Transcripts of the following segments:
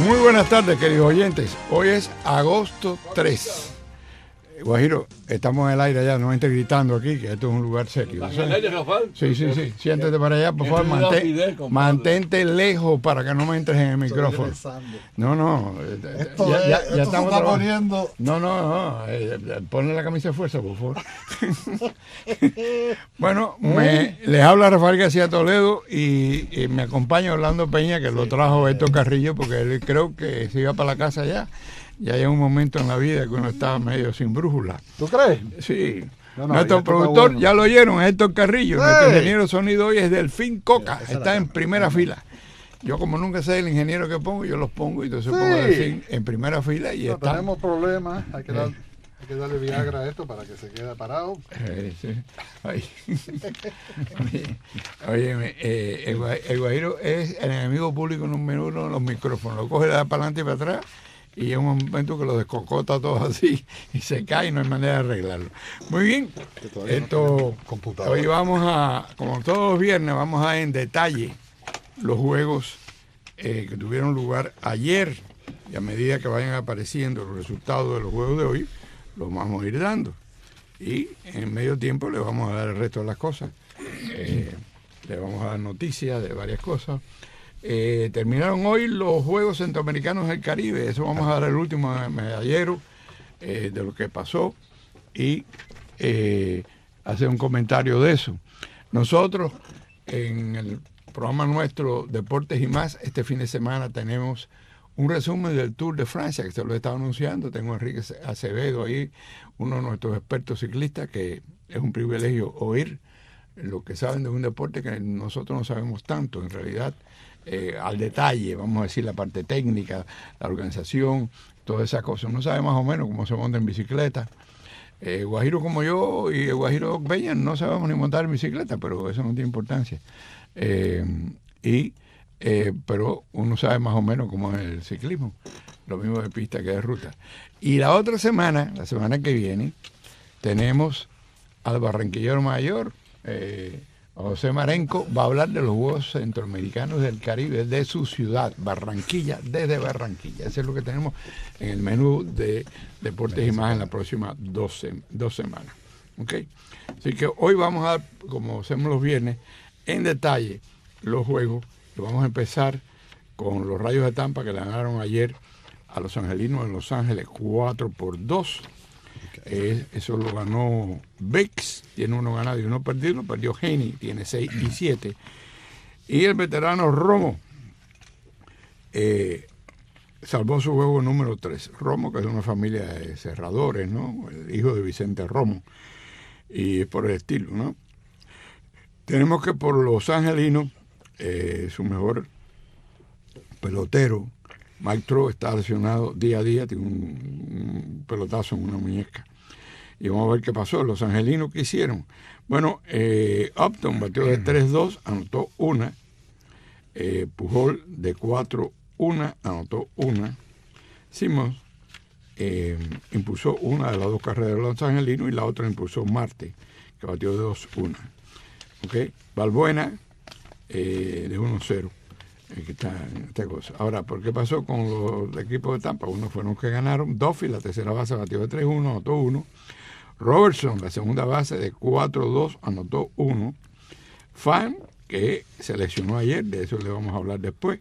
Muy buenas tardes, queridos oyentes. Hoy es agosto 3. Guajiro, estamos en el aire allá, no entres gritando aquí, que esto es un lugar serio. ¿En el aire, Rafael? Sí. Siéntate para allá, por favor. Mantente lejos para que no me entres en el micrófono. No. Ya estamos poniendo. No. Ponle la camisa de fuerza, por favor. Bueno, les habla Rafael García Toledo y me acompaña Orlando Peña, que lo trajo Héctor Carrillo, porque él creo que se iba para la casa ya. Y hay un momento en la vida que uno está medio sin brújula. ¿Tú crees? Sí. No, nuestro productor, bueno. Ya lo oyeron, Héctor Carrillo. ¡Hey! Nuestro ingeniero de sonido hoy es Delfín Coca. Está en primera fila. Yo como nunca sé el ingeniero que pongo, yo los pongo y entonces pongo a Delfín en primera fila y está. Tenemos problemas, hay que darle Viagra a esto para que se quede parado. Sí. Oye, el Guajiro es el enemigo público número uno de los micrófonos. Lo coge, le da para adelante y para atrás. Y es un momento que lo descocota todo así y se cae y no hay manera de arreglarlo. Muy bien, hoy vamos a, como todos los viernes, vamos a en detalle los juegos que tuvieron lugar ayer, y a medida que vayan apareciendo los resultados de los juegos de hoy, los vamos a ir dando. Y en medio tiempo le vamos a dar el resto de las cosas. Le vamos a dar noticias de varias cosas. Terminaron hoy los Juegos Centroamericanos del Caribe. Eso vamos a dar el último medallero de lo que pasó y hacer un comentario de eso. Nosotros en el programa nuestro Deportes y Más, este fin de semana tenemos un resumen del Tour de Francia, que se lo he estado anunciando. Tengo a Enrique Acevedo ahí, uno de nuestros expertos ciclistas, que es un privilegio oír lo que saben de un deporte que nosotros no sabemos tanto en realidad. Al detalle, vamos a decir, la parte técnica, la organización, todas esas cosas. Uno sabe más o menos cómo se monta en bicicleta. Guajiro como yo y el Guajiro Peña no sabemos ni montar en bicicleta, pero eso no tiene importancia. Pero uno sabe más o menos cómo es el ciclismo, lo mismo de pista que de ruta. Y la otra semana, la semana que viene, tenemos al barranquillero mayor, José Marenco, va a hablar de los Juegos Centroamericanos del Caribe, de su ciudad, Barranquilla, desde Barranquilla. Eso es lo que tenemos en el menú de Deportes y Más en las próximas dos semanas. ¿Okay? Así que hoy vamos a, como hacemos los viernes, en detalle los juegos. Y vamos a empezar con los Rayos de Tampa, que le ganaron ayer a los Angelinos en Los Ángeles 4-2. Eso lo ganó Bex, tiene uno ganado y uno perdido. Perdió Haney, tiene 6-7. Y el veterano Romo salvó su juego número 3. Romo, que es una familia de cerradores, ¿no? El hijo de Vicente Romo. Y por el estilo, ¿no? Tenemos que por los angelinos, su mejor pelotero, Mike Trout, está lesionado día a día, tiene un pelotazo en una muñeca. Y vamos a ver qué pasó. Los angelinos, ¿qué hicieron? Bueno, Upton batió de 3-2, anotó una. Pujol de 4-1, anotó una. Simmons impulsó una de las dos carreras de los angelinos y la otra impulsó Marte, que batió de 2-1. ¿Okay? Balbuena de 1-0. Que está en esta cosa. Ahora, ¿por qué pasó con los equipos de Tampa? Uno fueron los que ganaron. Duffy, la tercera base, batió de 3-1, anotó 1. Robertson, la segunda base, de 4-2, anotó 1. Fan, que se lesionó ayer, de eso le vamos a hablar después,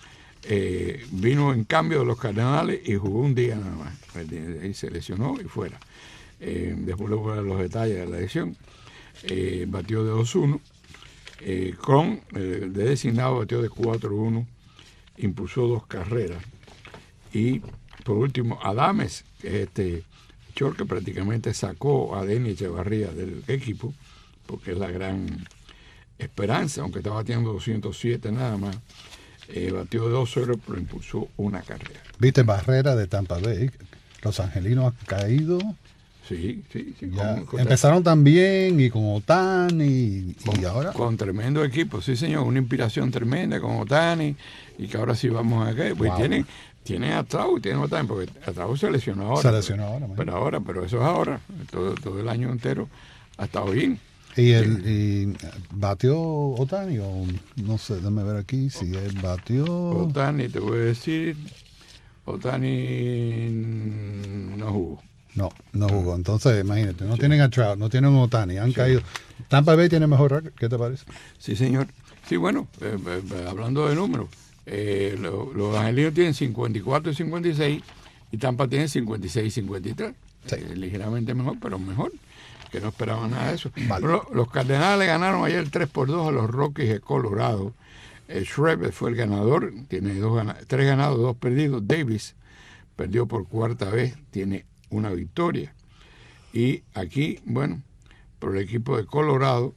vino en cambio de los Cardenales y jugó un día nada más. Y se lesionó y fuera. Después le voy a dar los detalles de la lesión. Batió de 2-1. Cron, de designado, batió de 4-1, impulsó 2 carreras. Y por último, Adames, que es este short que prácticamente sacó a Denny Echevarría del equipo, porque es la gran esperanza, aunque está batiendo 207 nada más, batió de 2-0, pero impulsó una carrera. ¿Viste Barrera de Tampa Bay? Los angelinos han caído. Sí. Empezaron también y con Otani y ahora. Con tremendo equipo, sí señor, una inspiración tremenda con Otani y que ahora sí vamos a caer. Pues wow. Tienen a Trout y tienen a Otani, porque a Trout se lesionó ahora. Pero eso es ahora, todo el año entero ha estado bien. ¿Y batió Otani o no sé, déjame ver aquí si él batió? Otani, te voy a decir, Ohtani no jugó. No jugó. Entonces, imagínate, no tienen a Trout, no tienen a Ohtani, han caído. Tampa Bay tiene mejor récord, ¿qué te parece? Sí, señor. Sí, bueno, hablando de números, los angelinos tienen 54 y 56 y Tampa tiene 56 y 53. Sí. Ligeramente mejor, pero mejor, que no esperaban nada de eso. Vale. Bueno, los Cardenales ganaron ayer 3-2 a los Rockies de Colorado. Schreiber fue el ganador, tiene 3 ganados, 2 perdidos. Davis perdió por cuarta vez, tiene una victoria. Y aquí, bueno, por el equipo de Colorado,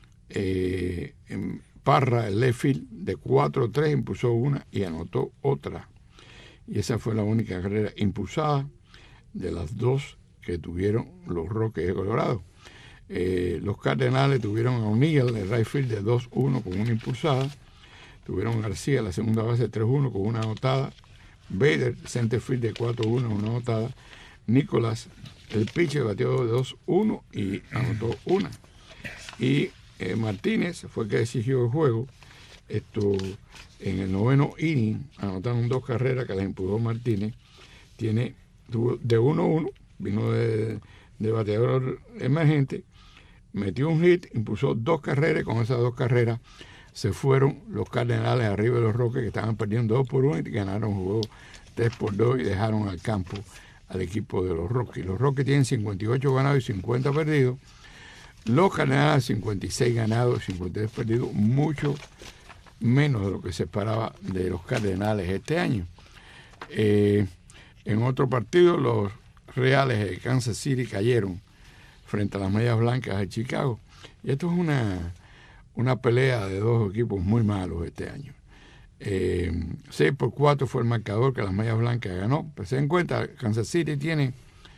Parra, el left field, de 4-3 impulsó una y anotó otra. Y esa fue la única carrera impulsada de las 2 que tuvieron los Rockies de Colorado. Los Cardenales tuvieron a O'Neill, el right field, de 2-1 con una impulsada. Tuvieron a García, la segunda base, de 3-1 con una anotada. Bader, center field, de 4-1, una anotada. Nicolás, el pitcher, bateó de 2-1 y anotó una. Y Martínez fue el que decidió el juego. En el 9º inning anotaron 2 carreras que las empujó Martínez. Tuvo de 1-1, vino de bateador emergente, metió un hit, impulsó 2 carreras y con esas 2 carreras se fueron los Cardenales arriba de los Rockies, que estaban perdiendo 2-1 y ganaron un juego 3-2 y dejaron al campo al equipo de los Rockies. Los Rockies tienen 58 ganados y 50 perdidos. Los Cardenales 56 ganados y 53 perdidos, mucho menos de lo que se esperaba de los Cardenales este año. En otro partido, los Reales de Kansas City cayeron frente a las Medias Blancas de Chicago. Y esto es una pelea de 2 equipos muy malos este año. 6-4 fue el marcador que las Medias Blancas ganó. Pero se den cuenta, Kansas City tiene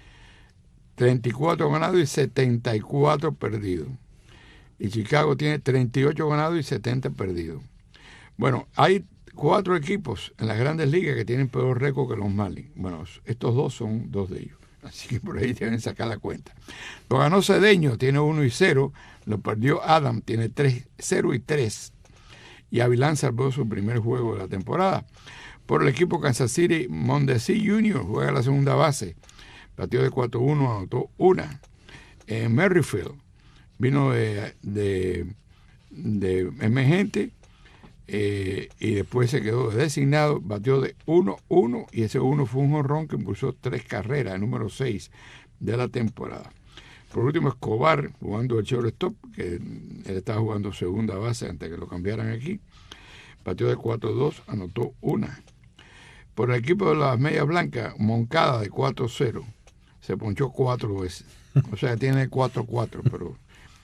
34 ganados y 74 perdidos. Y Chicago tiene 38 ganados y 70 perdidos. Bueno, hay 4 equipos en las grandes ligas que tienen peor récord que los Marlins. Bueno, estos 2 son 2 de ellos. Así que por ahí deben sacar la cuenta. Lo ganó Cedeño, tiene 1-0. Lo perdió Adam, tiene 0-3. Y Avilán salvó su primer juego de la temporada. Por el equipo Kansas City, Mondesi Jr. juega la segunda base. Batió de 4-1, anotó una. Merrifield vino de emergente. Y después se quedó designado, batió de 1-1 y ese 1 fue un jonrón que impulsó 3 carreras, el número 6 de la temporada. Por último, Escobar, jugando el shortstop, que él estaba jugando segunda base antes que lo cambiaran aquí, batió de 4-2, anotó una. Por el equipo de las Medias Blancas, Moncada de 4-0, se ponchó 4 veces. O sea, tiene 4-4, pero...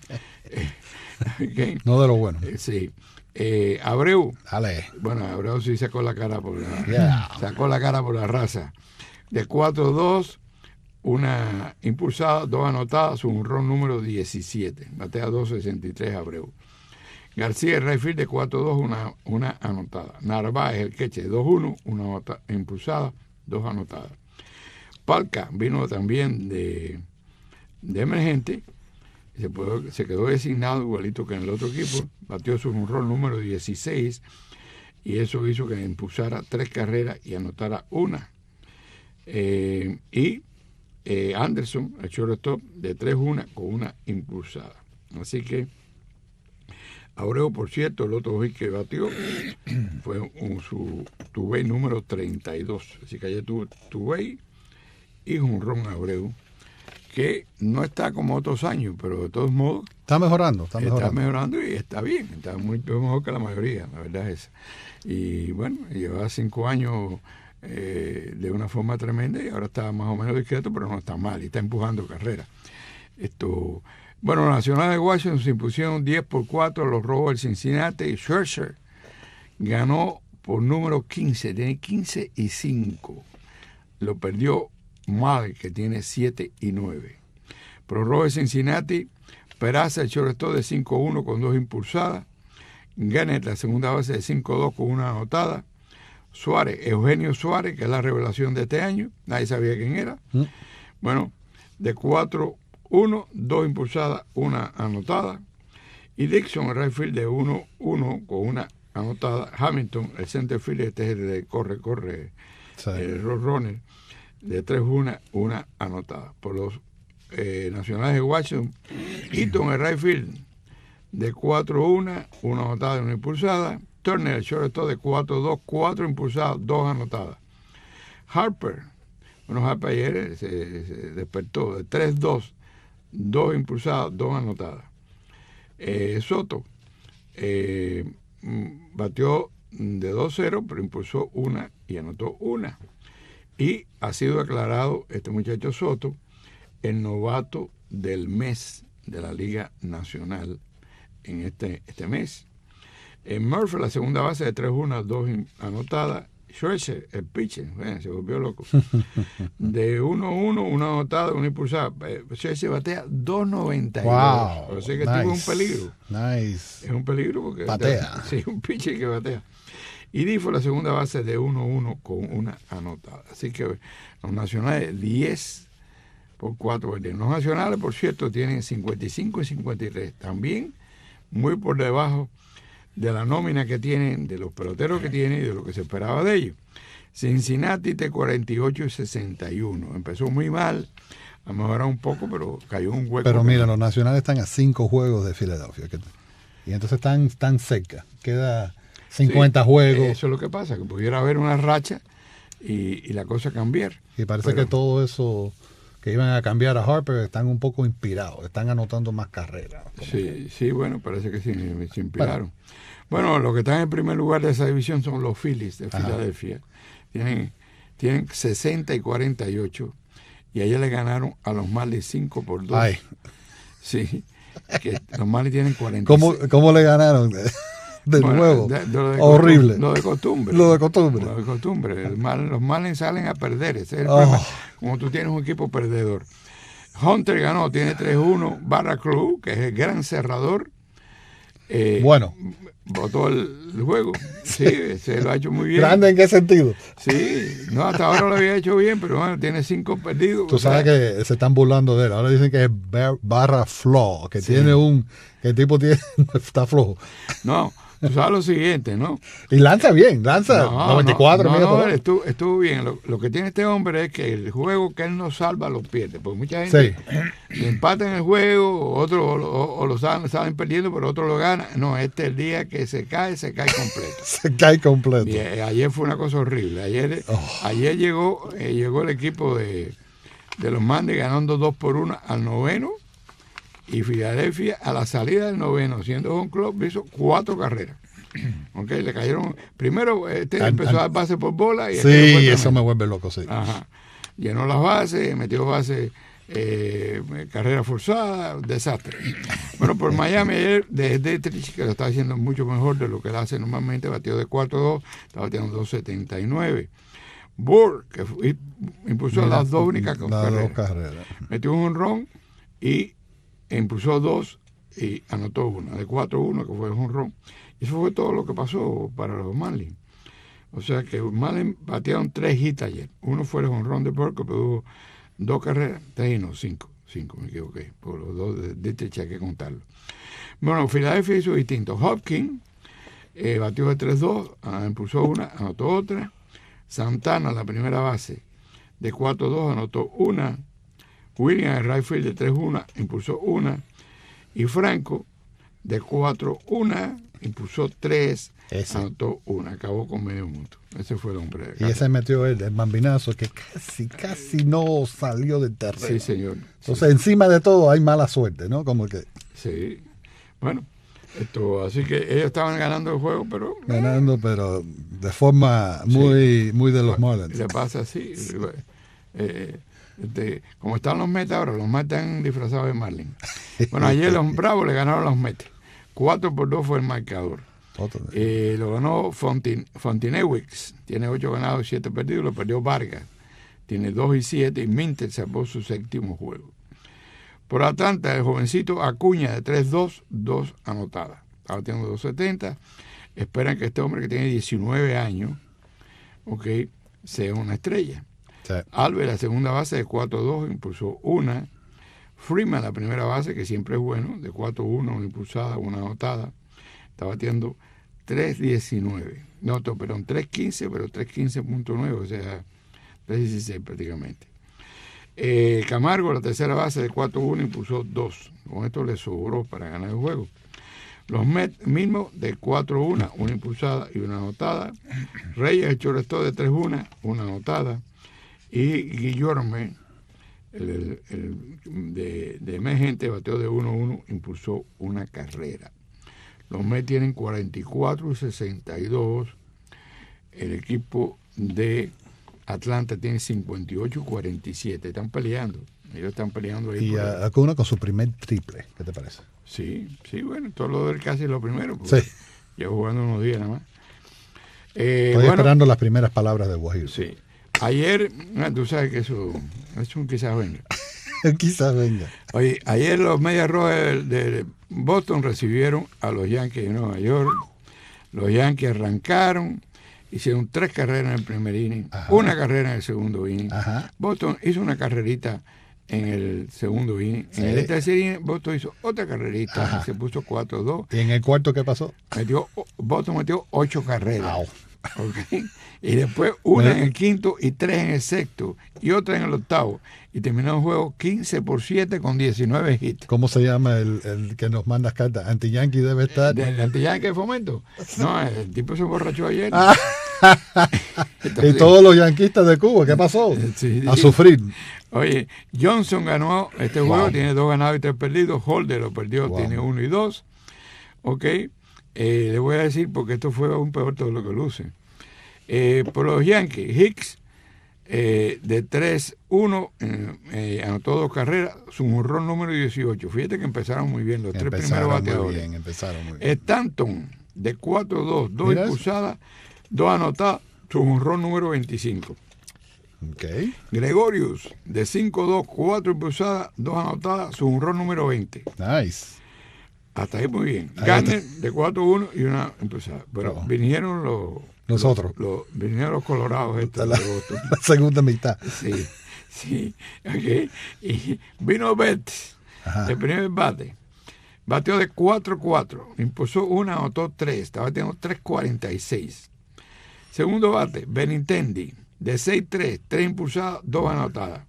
okay. No de lo bueno. Sí. Abreu, Dale. bueno, Abreu sí sacó la cara por la raza. De 4-2, una impulsada, 2 anotadas, un jonrón número 17. Batea 2.63 Abreu. García, el right field, de 4-2, una anotada. Narváez, el catcher, 2-1, una impulsada, 2 anotadas. Palca vino también de emergente. Se quedó designado igualito que en el otro equipo, batió su jonrón número 16 y eso hizo que impulsara 3 carreras y anotara una. Anderson, el shortstop, de 3-1 con una impulsada. Así que Abreu, por cierto, el otro hit que batió fue su tuve número 32. Así que ayer tuvo tuve y jonrón Abreu, que no está como otros años, pero de todos modos... Está mejorando. Está mejorando y está bien, está muy mejor que la mayoría, la verdad es esa. Y bueno, lleva 5 años de una forma tremenda y ahora está más o menos discreto, pero no está mal y está empujando carrera. Bueno, los Nacionales de Washington se impusieron 10-4 a los Rojos del Cincinnati y Scherzer ganó por número 15, tiene 15-5. Lo perdió Mal, que tiene 7-9. Pero Rojos de Cincinnati, Peraza, el shortstop, de 5-1 con 2 impulsadas. Gannett, la segunda base, de 5-2 con una anotada. Suárez, Eugenio Suárez, que es la revelación de este año, nadie sabía quién era. Bueno, de 4-1, 2 impulsadas, una anotada. Y Dixon, el right field, de 1-1 con una anotada. Hamilton, el center field, este es el de corre Sí. el Roadrunner, de 3-1, una anotada. Por los Nacionales de Washington, Eaton, el right field, de 4-1, una anotada y una impulsada. Turner, el shortstop, de 4-2, 4 impulsadas, 2 anotadas. Harper, Harper ayer se despertó, de 3-2, 2 impulsadas, 2 anotadas. Soto batió de 2-0, pero impulsó una y anotó una. Y ha sido declarado este muchacho Soto el novato del mes de la Liga Nacional en este mes. Murphy, la segunda base, de 3-1, 2 anotadas. Scherzer, el pitcher, se volvió loco. De 1-1, una anotada, una impulsada. Scherzer batea 2.92. Wow, O sea que nice, tuvo un peligro. Nice. Es un peligro porque batea. Sí, un pitcher que batea. Y Difo, la segunda base, de 1-1 con una anotada. Así que los nacionales 10 por 4 verdes. Los nacionales, por cierto, tienen 55 y 53. También muy por debajo de la nómina que tienen, de los peloteros que tienen y de lo que se esperaba de ellos. Cincinnati de 48 y 61. Empezó muy mal, ha mejorado un poco, pero cayó un hueco. Pero mira, los nacionales están a 5 juegos de Filadelfia. Y entonces están cerca. Queda 50 juegos. Eso es lo que pasa, que pudiera haber una racha y la cosa cambiar. Y parece que todo eso que iban a cambiar a Harper están un poco inspirados, están anotando más carreras. Sí, bueno, parece que sí, se inspiraron. Bueno, los que están en primer lugar de esa división son los Phillies de Filadelfia. Tienen 60 y 48. Y ayer le ganaron a los Marlins 5-2. Ay. Sí, que los Marlins tienen 46. ¿Cómo le ganaron? De nuevo. Horrible. Lo de costumbre. Los Marlins salen a perder. Ese es el problema. Como tú tienes un equipo perdedor. Hunter ganó, tiene 3-1. Barra Cruz, que es el gran cerrador. Bueno. Votó el juego. Sí, se lo ha hecho muy bien. ¿Grande en qué sentido? Sí, no, hasta ahora lo había hecho bien, pero bueno, tiene 5 perdidos. Tú sabes que se están burlando de él. Ahora dicen que es Barra Flow, que tiene que el tipo está flojo. No, tú sabes lo siguiente, ¿no? Y lanza bien, 94. No, estuvo bien. Lo que tiene este hombre es que el juego que él no salva lo pierde. Porque mucha gente le empata en el juego, otros o lo salen perdiendo, pero otros lo ganan. No, este es el día que se cae completo. Se cae completo. Y ayer fue una cosa horrible. Ayer llegó el equipo de los Marlins ganando 2-1 al noveno. Y Filadelfia, a la salida del noveno, siendo home club, hizo 4 carreras. Okay, le cayeron. Primero empezó a dar base por bola. Y sí, eso me vuelve loco, sí. Ajá. Llenó las bases, metió bases, carrera forzada, desastre. Bueno, por Miami ayer, de Dietrich, que lo está haciendo mucho mejor de lo que él hace normalmente, batió de 4-2, está bateando 2.79. Burr, que impulsó las 2 únicas carreras. Metió un jonrón y impulsó 2 y anotó 1, de 4-1, que fue el jonrón. Y eso fue todo lo que pasó para los Marlins. O sea que los Marlins batearon 3 hits ayer. Uno fue el jonrón de Burke, que produjo 2 carreras, 5, me equivoqué, por los 2 de Dietrich hay que contarlo. Bueno, Filadelfia hizo distinto. Hopkins batió de 3-2, impulsó 1, anotó otra. Santana, la primera base, de 4-2, anotó 1. Williams, el right field, de 3-1, impulsó 1. Y Franco, de 4-1, impulsó 3, anotó 1. Acabó con medio punto. Ese fue el hombre. Y ese metió el bambinazo que casi no salió del terreno. Sí, señor. Entonces, encima de todo, hay mala suerte, ¿no? Como que... Sí. Bueno, así que ellos estaban ganando el juego, pero... Ganando, pero de forma muy de los Marlins. Le pasa así. Como están los Mets ahora, los Mets están disfrazados de Marlin. Bueno, ayer los Bravos le ganaron a los Mets. 4-2 fue el marcador. Lo ganó Fontinewix, tiene 8 ganados y 7 perdidos. Lo perdió Vargas, tiene 2-7. Y Minter salvó su 7º juego. Por Atlanta, el jovencito Acuña, de 3-2, 2 anotadas. Ahora tiene 2.70. Esperan que este hombre, que tiene 19 años, sea una estrella. Sí. Alves, la segunda base, de 4-2, impulsó 1. Freeman, la primera base, que siempre es bueno, de 4-1, una impulsada, una anotada. Está batiendo 3.19. No, perdón, 3.15, pero 3.15.9, o sea, 3.16 prácticamente. Camargo, la tercera base de 4-1, impulsó 2. Con esto le sobró para ganar el juego. Los Mets mismos de 4-1, una impulsada y una anotada. Reyes, el shortstop de 3-1, una anotada. Y Guillorme, de emergente, bateó de 1-1, impulsó una carrera. Los Mets tienen 44 y 62. El equipo de Atlanta tiene 58 y 47. Están peleando. Ellos están peleando ahí. Y Acuna con su primer triple. ¿Qué te parece? Sí, bueno, todo lo del casi lo primero. Sí. Llevo jugando unos días nada más. Estoy esperando las primeras palabras de Guajiro. Sí. Ayer, tú sabes que eso quizás venga. Quizás venga. Oye, ayer los Medias Rojas de Boston recibieron a los Yankees de Nueva York. Los Yankees arrancaron, hicieron 3 carreras en el primer inning, una carrera en el segundo inning. Boston hizo una carrerita en el segundo inning. Sí. En el tercer inning, Boston hizo otra carrerita y se puso 4-2. ¿Y en el cuarto qué pasó? Boston metió 8 carreras. Wow. Okay. Y después una en el quinto y 3 en el sexto y otra en el octavo. Y terminó el juego 15-7 con 19 hits. ¿Cómo se llama el que nos manda cartas? ¿Anti-Yankee debe estar? ¿El Anti-Yankee de Fomento? No, el tipo se emborrachó ayer. Entonces, y todos los yanquistas de Cuba, ¿qué pasó? Sí, a sufrir. Oye, Johnson ganó este juego, tiene 2 ganados y 3 perdidos. Holder lo perdió, tiene 1 y 2. Ok. Le voy a decir porque esto fue aún peor todo lo que luce. Por los Yankees, Hicks de 3-1 anotó 2 carreras, su jonrón número 18. Fíjate que empezaron muy bien los 3 primeros bateadores. Empezaron muy bien. Stanton de 4-2, 2 impulsadas, 2 anotadas, su jonrón número 25. Okay. Gregorius de 5-2, 4 impulsadas, 2 anotadas, su jonrón número 20. Nice. Hasta ahí muy bien. Garner de 4-1 y una impulsada. Pero vinieron vinieron los colorados estos la segunda mitad. Sí. Okay. Y vino Betts, el primer bate. Bateó de 4-4. Impulsó una, anotó 3. Estaba bateando 3.46. Segundo bate, Benintendi, de 6-3, 3 impulsadas, 2 anotadas.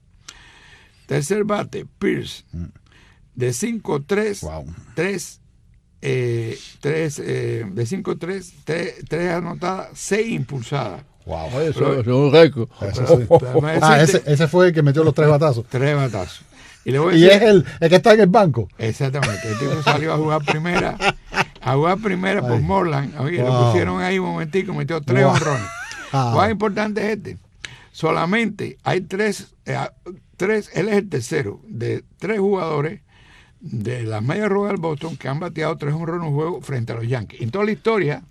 Tercer bate, Pierce, de 5-3, 3 de 5-3, 3 anotadas, 6 impulsadas. Wow, eso es un récord. Ese fue el que metió los 3 batazos. 3 batazos. Y es el que está en el banco. Exactamente. El tipo salió a jugar primera por Moreland. Oye, lo pusieron ahí un momentico, metió 3 honrones. Más importante es este. Solamente hay 3, él es el tercero de 3 jugadores de las Medias Rojas del Boston que han bateado 3 honrones en un juego frente a los Yankees. En toda la historia.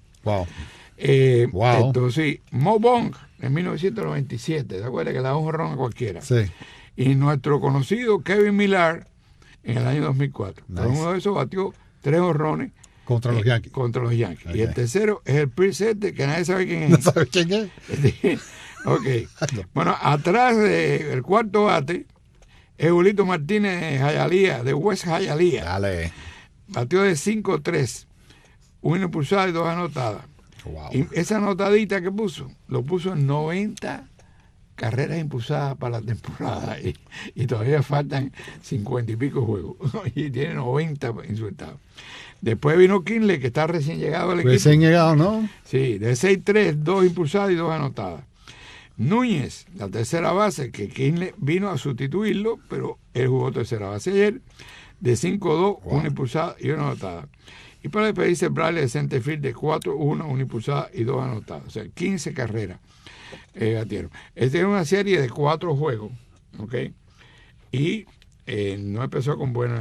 Entonces, Mo Bong en 1997, ¿te acuerdas que le da un honrón a cualquiera? Sí. Y nuestro conocido Kevin Millar en el año 2004. Nice. Uno de esos batió 3 honrones contra los Yankees. Okay. Y el tercero es el Pierce, que nadie sabe quién es. ¿No sabe quién es? Ok. Bueno, atrás del cuarto bate es Julito Martínez Hialeah, de West Hialeah. Dale. Batió de 5-3, 1 impulsada y 2 anotadas. Wow. Y esa anotadita que lo puso en 90 carreras impulsadas para la temporada y todavía faltan 50 y pico juegos y tiene 90 insultados. Después vino Kinley, que está recién llegado al equipo. Recién llegado, ¿no? Sí, de 6-3, 2 impulsadas y 2 anotadas. Núñez, la tercera base, que Kinley vino a sustituirlo, pero él jugó tercera base ayer, de 5-2, 1 impulsada y 1 anotada. Y para despedirse, Bradley de centerfield de 4-1, 1 impulsada y 2 anotadas. O sea, 15 carreras batieron. Esta es una serie de 4 juegos, ¿ok? Y no empezó con buena...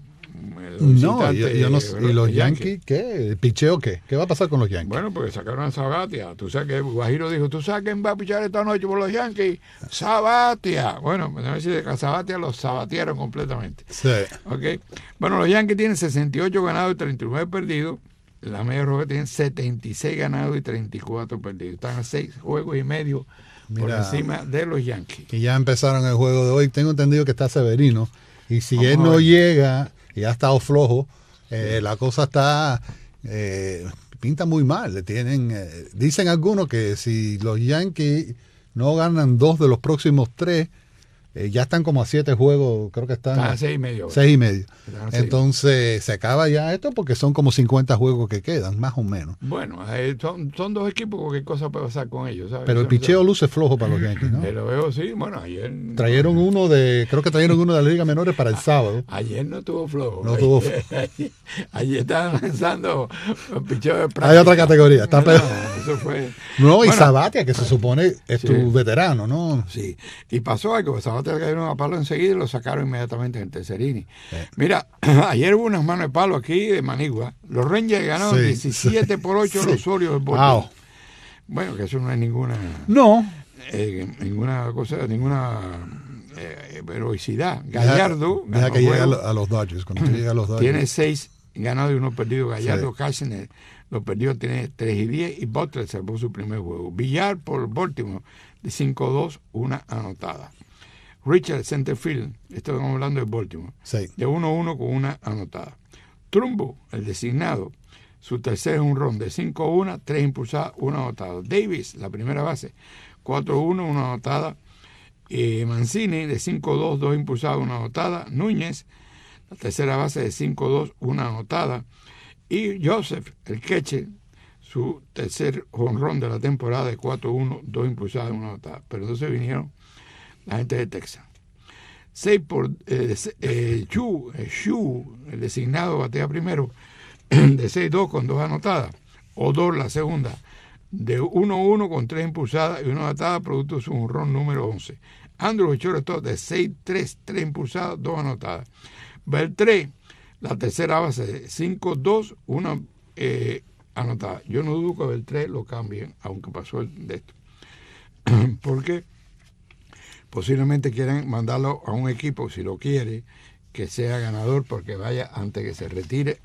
No, ¿y los Yankees qué? ¿Picheo qué? ¿Qué va a pasar con los Yankees? Bueno, porque sacaron a Sabathia. Tú sabes que Guajiro dijo, ¿tú sabes quién va a pichar esta noche por los Yankees? Sabathia. Bueno, me decir que a Sabathia los sabatearon completamente. Sí. Okay. Bueno, los Yankees tienen 68 ganados y 39 perdidos. Las Medias Rojas tienen 76 ganados y 34 perdidos. Están a 6 juegos y medio por encima de los Yankees. Y ya empezaron el juego de hoy. Tengo entendido que está Severino. Y si él no llega... y ha estado flojo, la cosa está pinta muy mal. Le tienen, dicen algunos que si los Yankees no ganan 2 de los próximos 3, ya están como a 7 juegos, creo que están a 6.5. 6.5. Entonces se acaba ya esto porque son como 50 juegos que quedan, más o menos. Bueno, son dos equipos, cualquier cosa puede pasar con ellos, ¿sabes? Pero el picheo luce flojo para los Yankees, ¿no? Lo veo, sí. Bueno, ayer... creo que trajeron uno de la Liga Menores para el sábado. Ayer no tuvo flojo. No tuvo Ayer estaban lanzando picheo de práctica. Hay otra categoría. Está peor. Eso fue... No, y Sabathia, que se supone es tu veterano, ¿no? Sí. Y pasó algo. Sabathia le cayeron a palo enseguida y lo sacaron inmediatamente en el tercer inning. Mira, ayer hubo unas manos de palo aquí de Manigua. Los Rangers ganaron 17-8 los Orioles del Baltimore. Wow. Bueno, que eso no es ninguna... No. Ninguna cosa, ninguna heroicidad. Gallardo... Deja que llegue a los Dodgers. Cuando llegue a los Dodgers. Tiene 6 ganados y 1 perdido. Gallardo Cashner los perdidos, tiene 3-10 y Butler salvó su primer juego. Villar por Baltimore de 5-2, 1 anotada. Richard Centerfield, estamos hablando de Baltimore, de 1-1 con 1 anotada. Trumbo, el designado, su tercer jonrón de 5-1, 3 impulsadas, 1 anotada. Davis, la primera base, 4-1, 1 anotada. Mancini de 5-2, 2 impulsadas, 1 anotada. Núñez, la tercera base de 5-2, 1 anotada. Y Joseph, el catcher, su tercer jonrón de la temporada de 4-1, 2 impulsadas, 1 anotada. Pero entonces vinieron la gente de Texas. 6 por Chu, el designado batea primero, de 6-2 con 2 anotadas. Odor, la segunda, de 1-1 con 3 impulsadas y 1 anotada, producto de su jonrón número 11. Andrew, el shortstop, de 6-3, 3 impulsadas, 2 anotadas. Beltré, la tercera base, de 5-2, 1 anotada. Yo no dudo que Beltré lo cambien, aunque pasó de esto. Porque posiblemente quieran mandarlo a un equipo, si lo quiere, que sea ganador, porque vaya antes que se retire,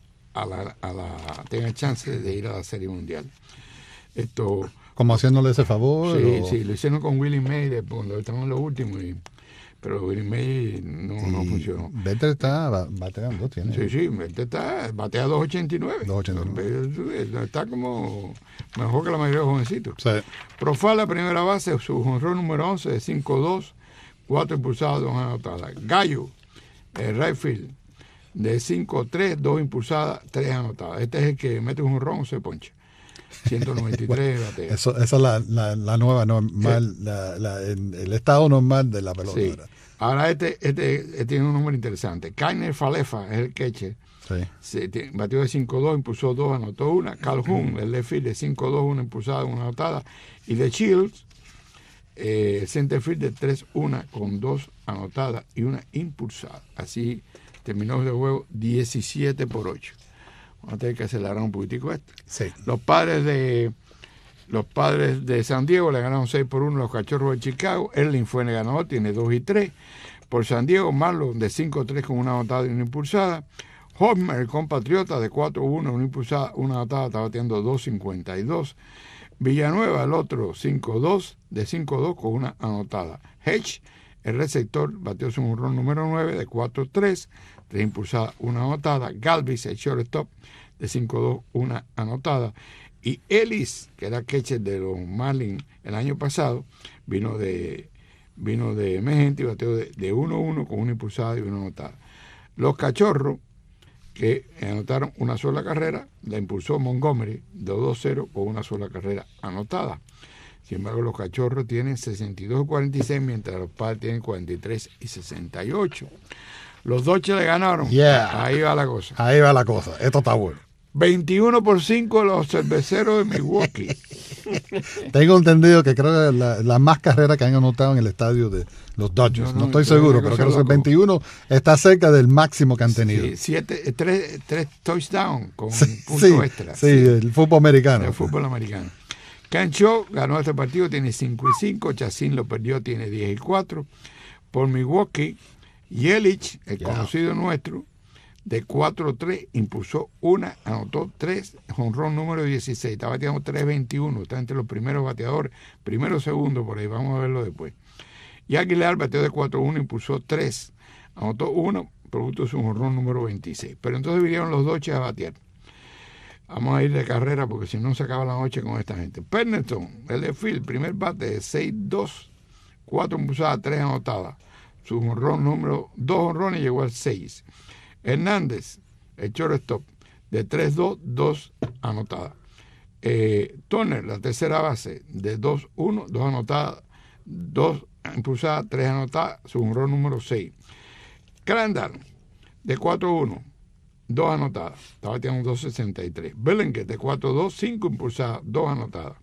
tenga chance de ir a la Serie Mundial. Esto, como haciéndole ese favor. Sí, lo hicieron con Willie May cuando estaban en los últimos, pero Willie May no funcionó. Beltré está bateando, tiene. Sí, Beltré batea 2.89. 2.89. Está como mejor que la mayoría de los jovencitos. Sí. Profal, la primera base, su jonrón número 11 de 5-2, 4 impulsadas, 2 anotadas. Gallo, el right field, de 5-3, 2 impulsadas, 3 anotadas. Este es el que mete un jonrón, se poncha. 193 bateas. Esa es la nueva normal, el estado normal de la pelota. Sí. Ahora este tiene un número interesante. Kainer Falefa es el catcher. Sí. Batió de 5-2, impulsó 2, anotó 1. Calhoun, el left field, de 5-2, 1 impulsada, 1 anotada. Y de Shields, centerfield, de 3-1 con 2 anotadas y 1 impulsada. Así terminó el juego 17-8. Vamos a tener que acelerar un poquitico esto. Sí. Los padres de San Diego le ganaron 6-1 a los Cachorros de Chicago. Erling fue el ganador, tiene 2-3. Por San Diego, Marlon de 5-3 con 1 anotada y 1 impulsada. Hosmer, el compatriota, de 4-1, 1 impulsada, 1 anotada, está bateando 2.52. Villanueva, el otro, 5-2, de 5-2 con 1 anotada. Hedge, el receptor, bateó su jonrón número 9 de 4-3, 3 impulsadas, 1 anotada. Galvis, el shortstop, de 5-2, 1 anotada. Y Ellis, que era catcher de los Marlins el año pasado, vino de emergente y bateó de 1-1 con 1 impulsada y 1 anotada. Los Cachorros, que anotaron una sola carrera, la impulsó Montgomery de 2-0 con 1 sola carrera anotada. Sin embargo, los Cachorros tienen 62-46, mientras los Padres tienen 43-68. Los Dodgers le ganaron. Yeah. Ahí va la cosa. Esto está bueno. 21-5 los Cerveceros de Milwaukee. Tengo entendido que creo que la más carrera que han anotado en el estadio de los Dodgers. No estoy seguro, pero creo que el 21 está cerca del máximo que han tenido. Sí, 3 touchdowns con puntos extra. Sí, el fútbol americano. El fútbol americano. Cancho ganó este partido, tiene 5-5. Chacín lo perdió, tiene 10-4. Por Milwaukee, Yelich, el conocido nuestro, de 4-3, impulsó 1, anotó 3, jonrón número 16, está bateando 3-21, está entre los primeros bateadores, primero, segundo, por ahí, vamos a verlo después. Y Aguilar bateó de 4-1, impulsó 3, anotó 1, producto de su jonrón número 26. Pero entonces vinieron los Dodgers a batear. Vamos a ir de carrera porque si no se acaba la noche con esta gente. Pennington, el de Phil, primer bate de 6-2, 4 impulsadas, 3 anotadas. Su jonrón número 2 jonrones llegó al 6. Hernández, el shortstop, de 3-2, 2 anotadas. Turner, la tercera base, de 2-1, 2 anotadas, 2 impulsadas, 3 anotadas, su jonrón número 6. Crandall, de 4-1, 2 anotadas, estaba bateando 2.63. Bellinger, de 4-2, 5 impulsadas, 2 anotadas.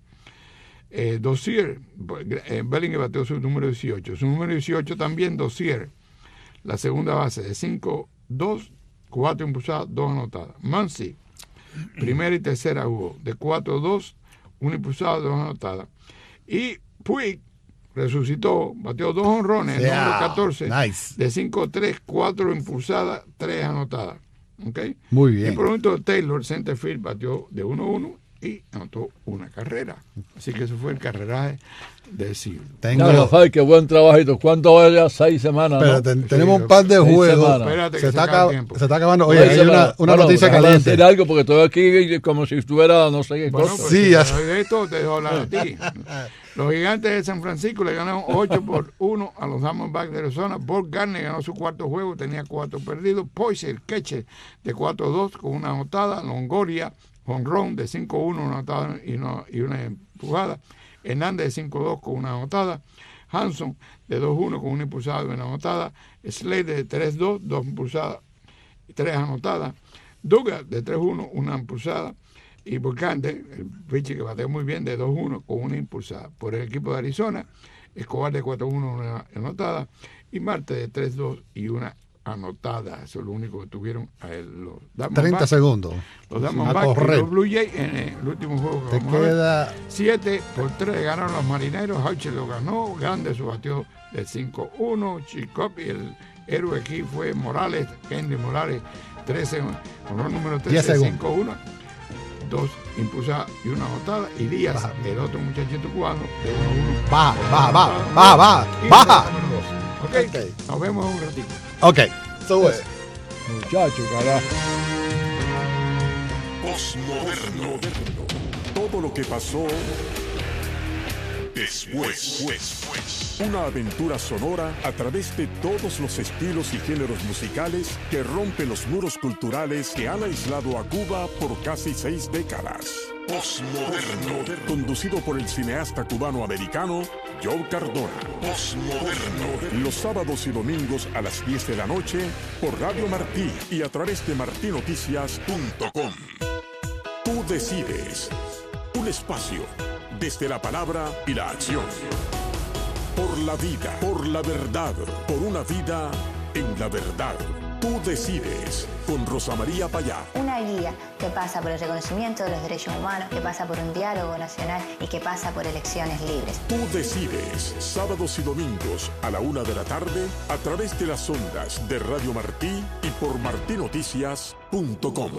Dozier, Bellinger bateó su número 18. Su número 18 también, Dozier, la segunda base, de 5-2, 4 impulsadas, 2 anotadas. Muncy, primera y tercera jugó, de 4-2, 1 impulsada, 2 anotadas. Y Puig resucitó, bateó 2 jonrones, el número 14, nice. De 5-3, 4 impulsadas, 3 anotadas. ¿Okay? Muy bien. Y por un momento Taylor, centerfield, bateó de 1-1 y anotó una carrera. Así que eso fue el carreraje del siglo. Rafael, qué buen trabajito. ¿Cuánto va ya? 6 semanas, ¿no? Pero tenemos un par de juegos. Espérate, se está acabando. Oye, hay una noticia caliente. Decir algo porque estoy aquí como si estuviera no sé qué cosa. Pues, sí, de esto te dejo hablar a ti. Los Gigantes de San Francisco le ganaron 8-1 a los Diamondbacks de Arizona. Bob Gardner ganó su cuarto juego, tenía 4 perdidos. Poise, el catcher, de 4-2 con una anotada. Longoria, jonrón de 5-1, una anotada y una empujada. Hernández de 5-2 con una anotada. Hanson de 2-1 con una impulsada y una anotada. Slater de 3-2, 2 impulsadas y 3 anotadas. Dugas de 3-1, una impulsada. Y Burkante, el pitcher que bateó muy bien, de 2-1 con una impulsada. Por el equipo de Arizona, Escobar de 4-1, una anotada. Y Marte de 3-2 y una anotada. Eso es lo único que tuvieron a los Diamondbacks. 30 segundos. Los Diamondbacks y los Blue Jays en el último juego que vamos a ver. 7-3 ganaron los Marineros. Houcher lo ganó. Grande su batió de 5-1. Chicop y el héroe aquí fue Morales, Kenny Morales, 13, con el número 13, 5-1. 2 impulsadas y una anotada. Y Díaz, el otro muchachito cubano, de 1-1. Baja. Okay. Nos vemos en un ratito. Ok. Sube. Muchacho, carajo. Postmoderno. Todo lo que pasó después. Una aventura sonora a través de todos los estilos y géneros musicales que rompe los muros culturales que han aislado a Cuba por casi 6 décadas. Postmoderno. Conducido por el cineasta cubano-americano Joe Cardona. Postmoderno. Los sábados y domingos a las 10 de la noche por Radio Martí y a través de martinoticias.com. Tú decides. Un espacio desde la palabra y la acción. Por la vida, por la verdad, por una vida en la verdad. Tú decides, con Rosa María Payá. Una guía que pasa por el reconocimiento de los derechos humanos, que pasa por un diálogo nacional y que pasa por elecciones libres. Tú decides, sábados y domingos a la 1 de la tarde, a través de las ondas de Radio Martí y por martinoticias.com.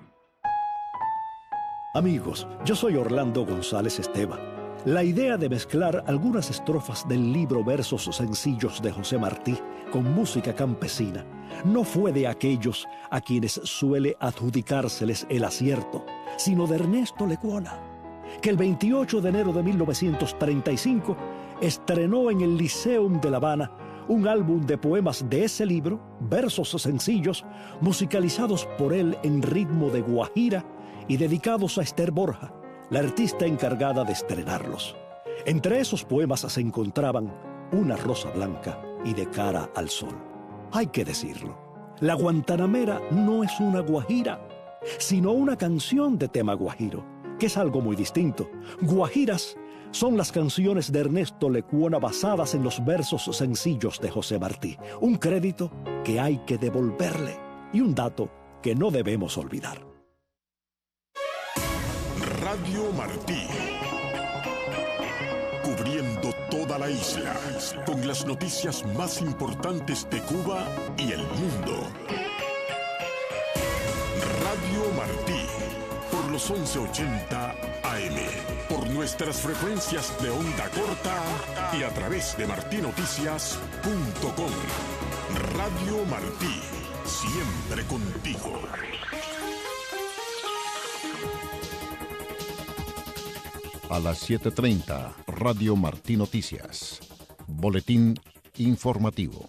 Amigos, yo soy Orlando González Esteva. La idea de mezclar algunas estrofas del libro Versos Sencillos de José Martí con música campesina no fue de aquellos a quienes suele adjudicárseles el acierto, sino de Ernesto Lecuona, que el 28 de enero de 1935 estrenó en el Liceum de La Habana un álbum de poemas de ese libro, Versos Sencillos, musicalizados por él en ritmo de guajira y dedicados a Esther Borja, la artista encargada de estrenarlos. Entre esos poemas se encontraban Una rosa blanca y De cara al sol. Hay que decirlo, la Guantanamera no es una guajira, sino una canción de tema guajiro, que es algo muy distinto. Guajiras son las canciones de Ernesto Lecuona basadas en los versos sencillos de José Martí. Un crédito que hay que devolverle y un dato que no debemos olvidar. Radio Martí, cubriendo toda la isla con las noticias más importantes de Cuba y el mundo. Radio Martí, por los 1180 AM, por nuestras frecuencias de onda corta y a través de martinoticias.com. Radio Martí, siempre contigo. A las 7:30, Radio Martí Noticias. Boletín informativo.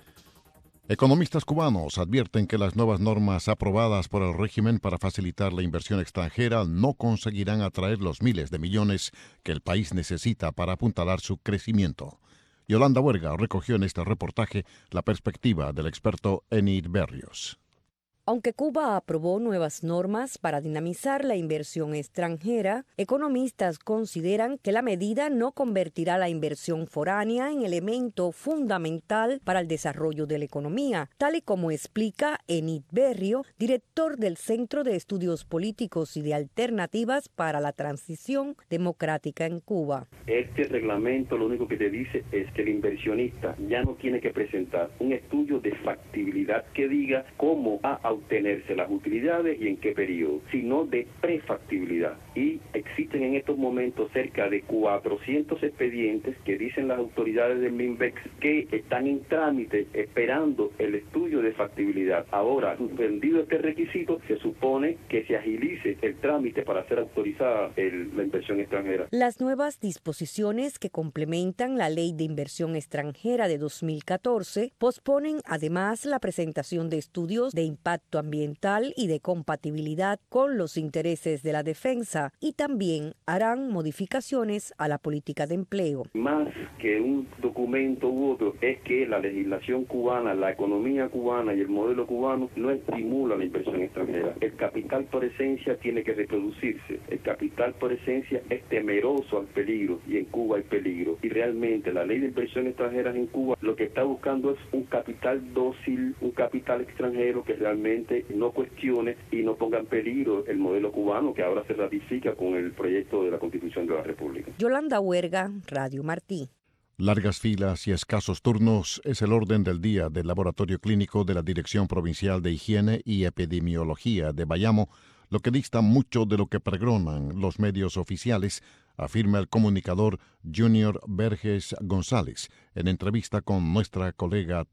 Economistas cubanos advierten que las nuevas normas aprobadas por el régimen para facilitar la inversión extranjera no conseguirán atraer los miles de millones que el país necesita para apuntalar su crecimiento. Yolanda Huerga recogió en este reportaje la perspectiva del experto Enid Berrios. Aunque Cuba aprobó nuevas normas para dinamizar la inversión extranjera, economistas consideran que la medida no convertirá la inversión foránea en elemento fundamental para el desarrollo de la economía, tal y como explica Enid Berrio, director del Centro de Estudios Políticos y de Alternativas para la Transición Democrática en Cuba. Este reglamento lo único que te dice es que el inversionista ya no tiene que presentar un estudio de factibilidad que diga cómo obtenerse las utilidades y en qué periodo, sino de prefactibilidad. Y existen en estos momentos cerca de 400 expedientes que dicen las autoridades del MINVEX que están en trámite esperando el estudio de factibilidad. Ahora, suspendido este requisito, se supone que se agilice el trámite para ser autorizada la inversión extranjera. Las nuevas disposiciones que complementan la Ley de Inversión Extranjera de 2014 posponen además la presentación de estudios de impacto ambiental y de compatibilidad con los intereses de la defensa y también harán modificaciones a la política de empleo. Más que un documento u otro, es que la legislación cubana, la economía cubana y el modelo cubano no estimula la inversión extranjera. El capital por esencia tiene que reproducirse. El capital por esencia es temeroso al peligro y en Cuba hay peligro. Y realmente la ley de inversión extranjera en Cuba lo que está buscando es un capital dócil, un capital extranjero que realmente no cuestione y no ponga en peligro el modelo cubano que ahora se ratifica con el proyecto de la Constitución de la República. Yolanda Huerga, Radio Martí. Largas filas y escasos turnos es el orden del día del laboratorio clínico de la Dirección Provincial de Higiene y Epidemiología de Bayamo, lo que dista mucho de lo que pregonan los medios oficiales, afirma el comunicador Junior Verges González en entrevista con nuestro colega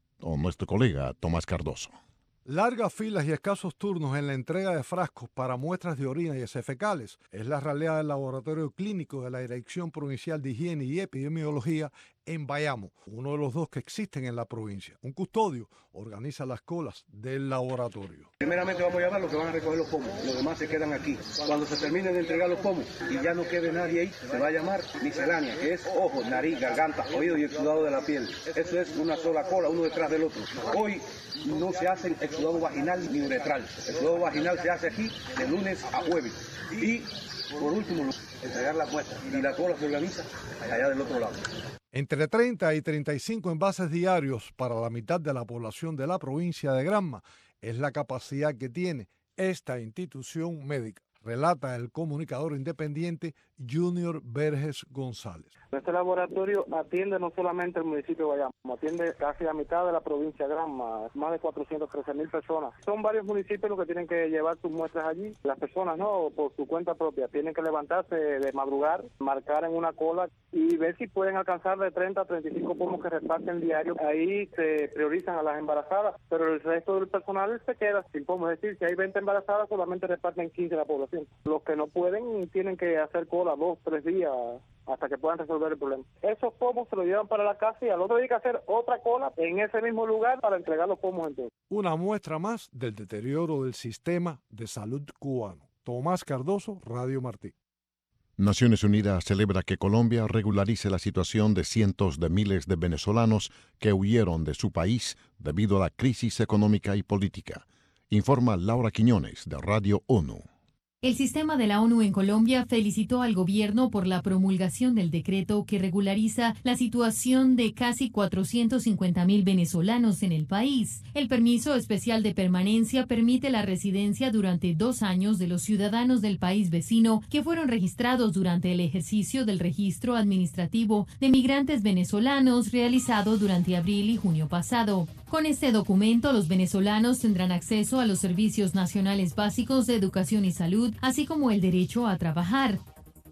Tomás Cardoso. Largas filas y escasos turnos en la entrega de frascos para muestras de orina y heces fecales es la realidad del laboratorio clínico de la Dirección Provincial de Higiene y Epidemiología en Bayamo, uno de los dos que existen en la provincia. Un custodio organiza las colas del laboratorio. Primeramente vamos a llamar los que van a recoger los pomos, los demás se quedan aquí. Cuando se terminen de entregar los pomos y ya no quede nadie ahí, se va a llamar miscelánea, que es ojo, nariz, garganta, oído y exudado de la piel. Eso es una sola cola, uno detrás del otro. Hoy no se hacen exudado vaginal ni uretral. El exudado vaginal se hace aquí de lunes a jueves. Y por último, entregar las muestras. Y la cola se organiza allá del otro lado. Entre 30 y 35 envases diarios para la mitad de la población de la provincia de Granma es la capacidad que tiene esta institución médica, relata el comunicador independiente Junior Verges González. Este laboratorio atiende no solamente el municipio de Bayamo, atiende casi la mitad de la provincia de Granma, más de 413,000 personas. Son varios municipios los que tienen que llevar sus muestras allí. Las personas, no, por su cuenta propia, tienen que levantarse de madrugar, marcar en una cola y ver si pueden alcanzar de 30 a 35 pomos que reparten diario. Ahí se priorizan a las embarazadas, pero el resto del personal se queda sin pomos. Es decir, si hay 20 embarazadas, solamente reparten 15 de la población. Los que no pueden tienen que hacer cola 2, 3 días hasta que puedan resolver el problema. Esos pomos se los llevan para la casa y al otro día hay que hacer otra cola en ese mismo lugar para entregar los pomos enteros. Una muestra más del deterioro del sistema de salud cubano. Tomás Cardoso, Radio Martí. Naciones Unidas celebra que Colombia regularice la situación de cientos de miles de venezolanos que huyeron de su país debido a la crisis económica y política. Informa Laura Quiñones, de Radio ONU. El sistema de la ONU en Colombia felicitó al gobierno por la promulgación del decreto que regulariza la situación de casi 450,000 venezolanos en el país. El permiso especial de permanencia permite la residencia durante 2 años de los ciudadanos del país vecino que fueron registrados durante el ejercicio del registro administrativo de migrantes venezolanos realizado durante abril y junio pasado. Con este documento, los venezolanos tendrán acceso a los servicios nacionales básicos de educación y salud, así como el derecho a trabajar.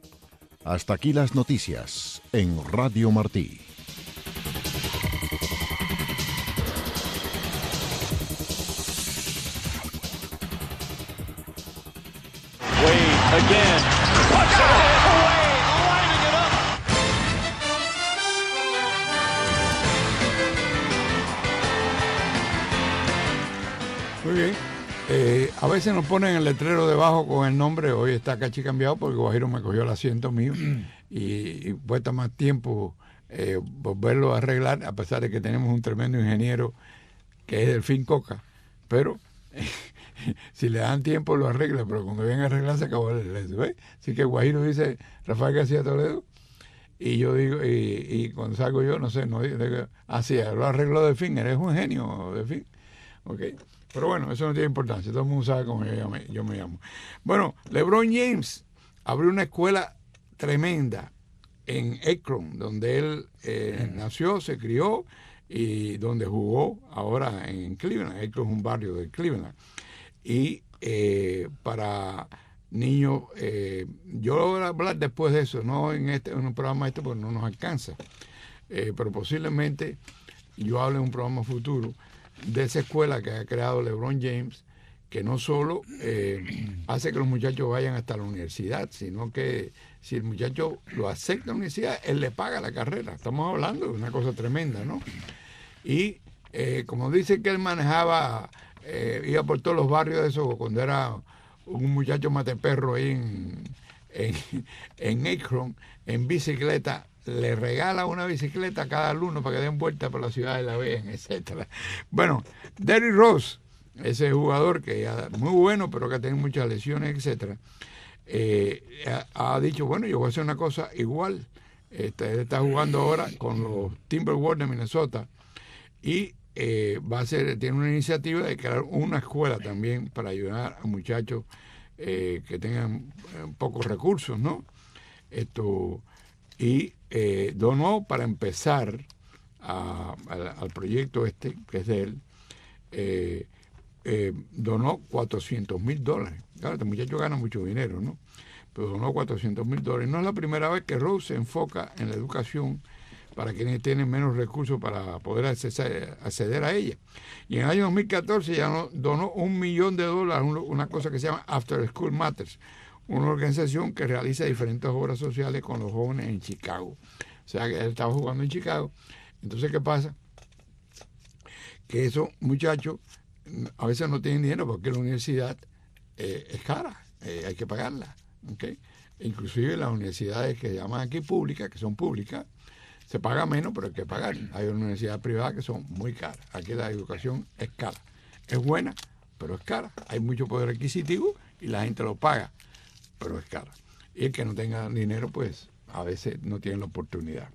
Hasta aquí las noticias en Radio Martí. Wade again. bien. A veces nos ponen el letrero debajo con el nombre. Hoy está cachicambiado porque Guajiro me cogió el asiento mío y cuesta más tiempo volverlo a arreglar, a pesar de que tenemos un tremendo ingeniero que es Delfín Coca. Pero si le dan tiempo lo arregla, pero cuando viene a arreglar se acabó el letrero. Así que Guajiro dice Rafael García Toledo. Y yo digo, y cuando salgo yo, no sé, no digo, así, lo arregló Delfín, eres un genio, Delfín. Okay. Pero bueno, eso no tiene importancia, todo el mundo sabe cómo yo me llamo. Bueno, LeBron James abrió una escuela tremenda en Akron, donde él nació, se crió y donde jugó ahora en Cleveland. Akron es un barrio de Cleveland. Y para niños, yo voy a hablar después de eso, no en un programa porque no nos alcanza, pero posiblemente yo hable en un programa futuro de esa escuela que ha creado LeBron James, que no solo hace que los muchachos vayan hasta la universidad, sino que si el muchacho lo acepta en la universidad, él le paga la carrera. Estamos hablando de una cosa tremenda, ¿no? Y como dice que él manejaba, iba por todos los barrios de eso cuando era un muchacho mateperro ahí en Akron, en bicicleta, le regala una bicicleta a cada alumno para que den vuelta por la ciudad y la vean, etcétera. Bueno, Derrick Rose, ese jugador que es muy bueno, pero que ha tenido muchas lesiones, etcétera, ha dicho, bueno, yo voy a hacer una cosa igual. Él está jugando ahora con los Timberwolves de Minnesota y tiene una iniciativa de crear una escuela también para ayudar a muchachos que tengan pocos recursos, ¿no? Y donó para empezar al proyecto que es de él, donó $400,000. Claro, este muchacho gana mucho dinero, ¿no? Pero donó $400,000. No es la primera vez que Rose se enfoca en la educación para quienes tienen menos recursos para poder acceder a ella. Y en el año 2014 ya donó $1 millón, una cosa que se llama After School Matters, una organización que realiza diferentes obras sociales con los jóvenes en Chicago. O sea, que él estaba jugando en Chicago. Entonces, ¿qué pasa? Que esos muchachos a veces no tienen dinero porque la universidad es cara, hay que pagarla. ¿Okay? Inclusive las universidades que llaman aquí públicas, que son públicas, se paga menos, pero hay que pagar. Hay universidades privadas que son muy caras. Aquí la educación es cara. Es buena, pero es cara. Hay mucho poder adquisitivo y la gente lo paga, pero es cara. Y el que no tenga dinero, pues a veces no tiene la oportunidad.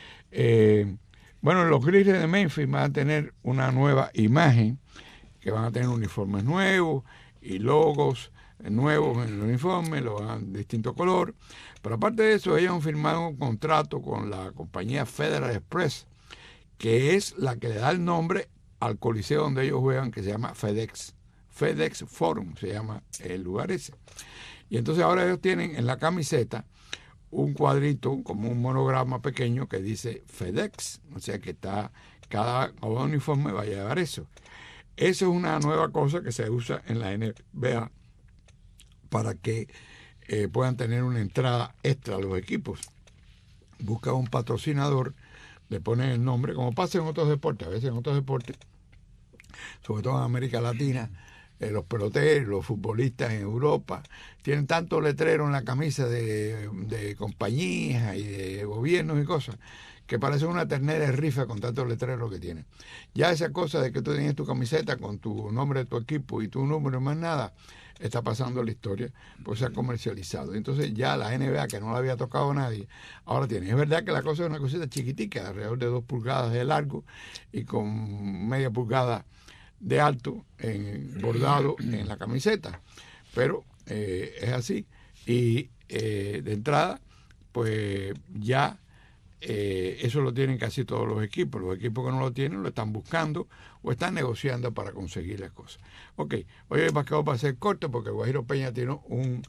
Bueno, los Grizzlies de Memphis van a tener una nueva imagen, que van a tener uniformes nuevos y logos nuevos en el uniforme, lo van a distinto color. Pero aparte de eso, ellos han firmado un contrato con la compañía Federal Express, que es la que le da el nombre al coliseo donde ellos juegan, que se llama FedEx Forum, se llama el lugar ese. Y entonces ahora ellos tienen en la camiseta un cuadrito, como un monograma pequeño que dice FedEx, o sea que cada uniforme va a llevar eso. Eso es una nueva cosa que se usa en la NBA para que puedan tener una entrada extra a los equipos. Busca un patrocinador, le ponen el nombre, como pasa en otros deportes. A veces en otros deportes, sobre todo en América Latina, los peloteros, los futbolistas en Europa, tienen tanto letrero en la camisa de compañías y de gobiernos y cosas, que parece una ternera de rifa con tantos letreros que tienen. Ya esa cosa de que tú tienes tu camiseta con tu nombre de tu equipo y tu número y más nada, está pasando la historia, pues se ha comercializado. Entonces ya la NBA, que no la había tocado a nadie, ahora tiene. Es verdad que la cosa es una cosita chiquitica, alrededor de 2 pulgadas de largo y con media pulgada de alto, bordado en la camiseta. Pero es así. Y de entrada, pues ya eso lo tienen casi todos los equipos. Los equipos que no lo tienen lo están buscando o están negociando para conseguir las cosas. Ok, hoy el basquetbol va a ser corto porque Guajiro Peña tiene un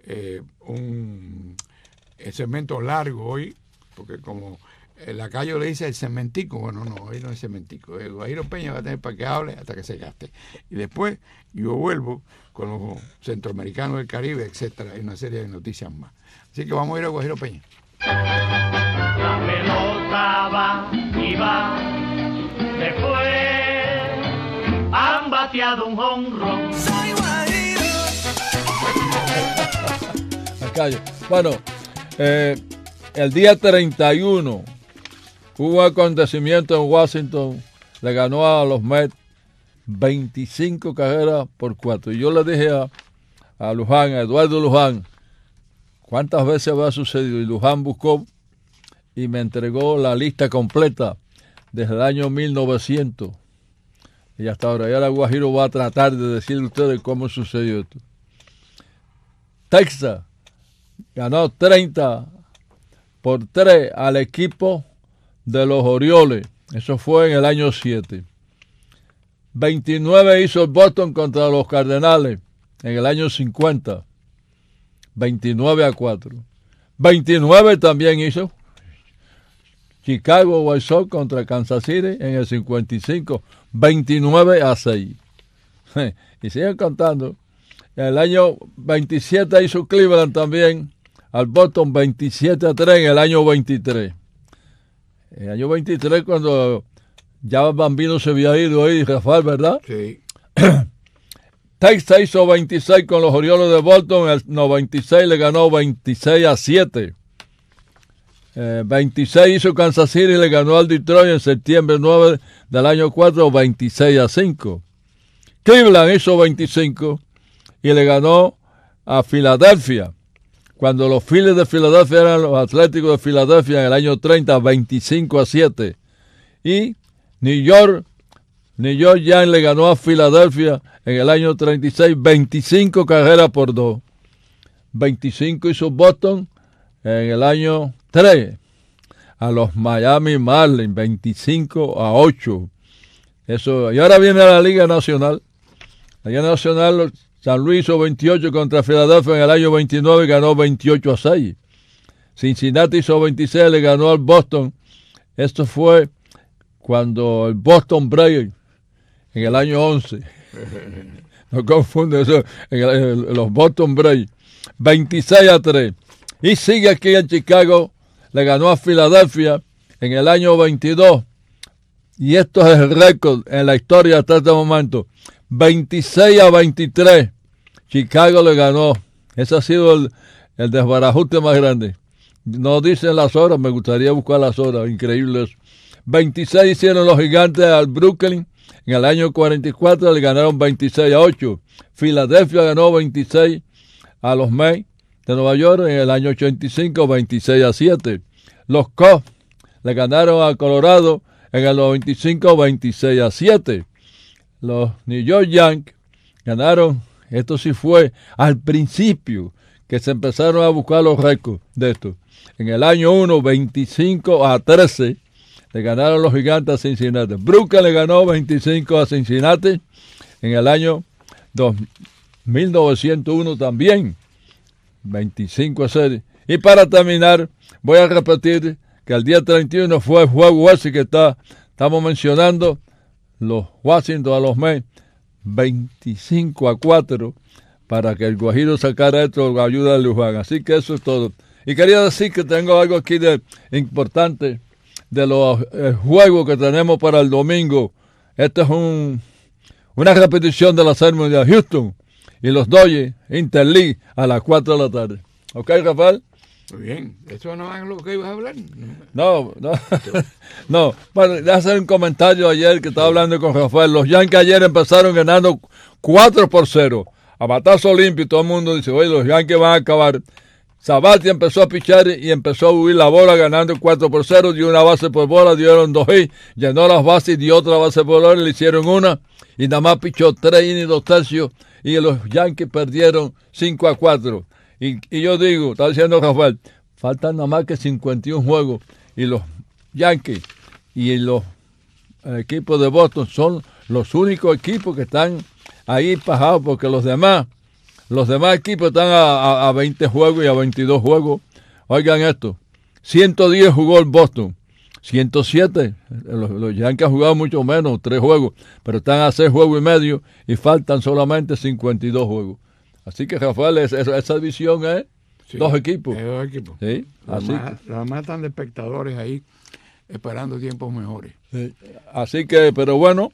segmento largo hoy, porque como la calle le dice el cementico, bueno, no, hoy no es cementico. Guajiro Peña va a tener para que hable hasta que se gaste. Y después yo vuelvo con los centroamericanos del Caribe, etcétera, y una serie de noticias más. Así que vamos a ir a Guajiro Peña. La pelota va y va, después ambas bateado un jonrón. Bueno, el día 31 hubo un acontecimiento en Washington, le ganó a los Mets 25 carreras por 4. Y yo le dije a Luján, a Eduardo Luján, ¿cuántas veces había sucedido? Y Luján buscó y me entregó la lista completa desde el año 1900. Y hasta ahora, ya la Guajiro va a tratar de decirle a ustedes cómo sucedió esto. Texas ganó 30-3 al equipo de los Orioles. Eso fue en el año 7. 29 hizo el Boston contra los Cardenales en el año 50. 29-4. 29 también hizo Chicago White Sox contra Kansas City en el 55. 29-6. Y siguen contando. En el año 27 hizo Cleveland también al Boston 27-3 en el año 23. En el año 23 cuando ya el Bambino se había ido ahí, Rafael, ¿verdad? Sí. Texas hizo 26 con los Orioles de Boston, en el 96 le ganó 26-7. 26 hizo Kansas City y le ganó al Detroit en septiembre 9 del año 4, 26-5. Cleveland hizo 25 y le ganó a Filadelfia, cuando los Phillies de Filadelfia eran los Atléticos de Filadelfia en el año 30, 25-7. Y New York Giants le ganó a Filadelfia en el año 36, 25 carreras por 2. 25 hizo Boston en el año 3 a los Miami Marlins, 25-8. Eso, y ahora viene la Liga Nacional. La Liga Nacional, San Luis hizo 28 contra Filadelfia en el año 29 y ganó 28-6. Cincinnati hizo 26, le ganó al Boston. Esto fue cuando el Boston Braves en el año 11. No confunde eso, los Boston Braves. 26-3. Y sigue aquí en Chicago, le ganó a Filadelfia en el año 22. Y esto es el récord en la historia hasta este momento. 26-23. Chicago le ganó. Ese ha sido el desbarajuste más grande. No dicen las horas, me gustaría buscar las horas. Increíble eso. 26 hicieron los Gigantes al Brooklyn. En el año 44 le ganaron 26-8. Filadelfia ganó 26 a los Mets de Nueva York en el año 85, 26-7. Los Cubs le ganaron a Colorado en el 95, 26-7. Los New York Yankees ganaron, esto sí fue al principio que se empezaron a buscar los récords de esto. En el año 1, 25-13, le ganaron los Gigantes a Cincinnati. Brooklyn le ganó 25 a Cincinnati en el año 1901 también, 25-6. Y para terminar, voy a repetir que el día 31 fue el juego ese que estamos mencionando, los Washington a los Mets, 25-4, para que el Guajiro sacara esto con ayuda de Luján. Así que eso es todo. Y quería decir que tengo algo aquí de importante de los juegos que tenemos para el domingo. Este es una repetición de la serie de Houston y los Dodgers Interleague a las 4 de la tarde. ¿Ok, Rafael? Muy bien. ¿Eso no es lo que ibas a hablar? No. No. Bueno, déjame hacer un comentario ayer que estaba hablando con Rafael. Los Yankees ayer empezaron ganando 4-0. A batazo limpio y todo el mundo dice, oye, los Yankees van a acabar. Sabathia empezó a pichar y empezó a huir la bola ganando 4-0, dio una base por bola, dieron 2 hits, llenó las bases y dio otra base por bola, le hicieron una y nada más pichó 3 innings, 2 tercios y los Yankees perdieron 5-4. Y yo digo, está diciendo Rafael, faltan nada más que 51 juegos y los Yankees y los equipos de Boston son los únicos equipos que están ahí pajados porque los demás equipos están a 20 juegos y a 22 juegos. Oigan esto, 110 jugó el Boston, 107, los Yankees han jugado mucho menos, 3 juegos, pero están a 6 juegos y medio y faltan solamente 52 juegos. Así que, Rafael, esa división es 2 equipos. Es 2 equipos. Sí, los demás están de espectadores ahí esperando tiempos mejores. Sí. Así que, pero bueno,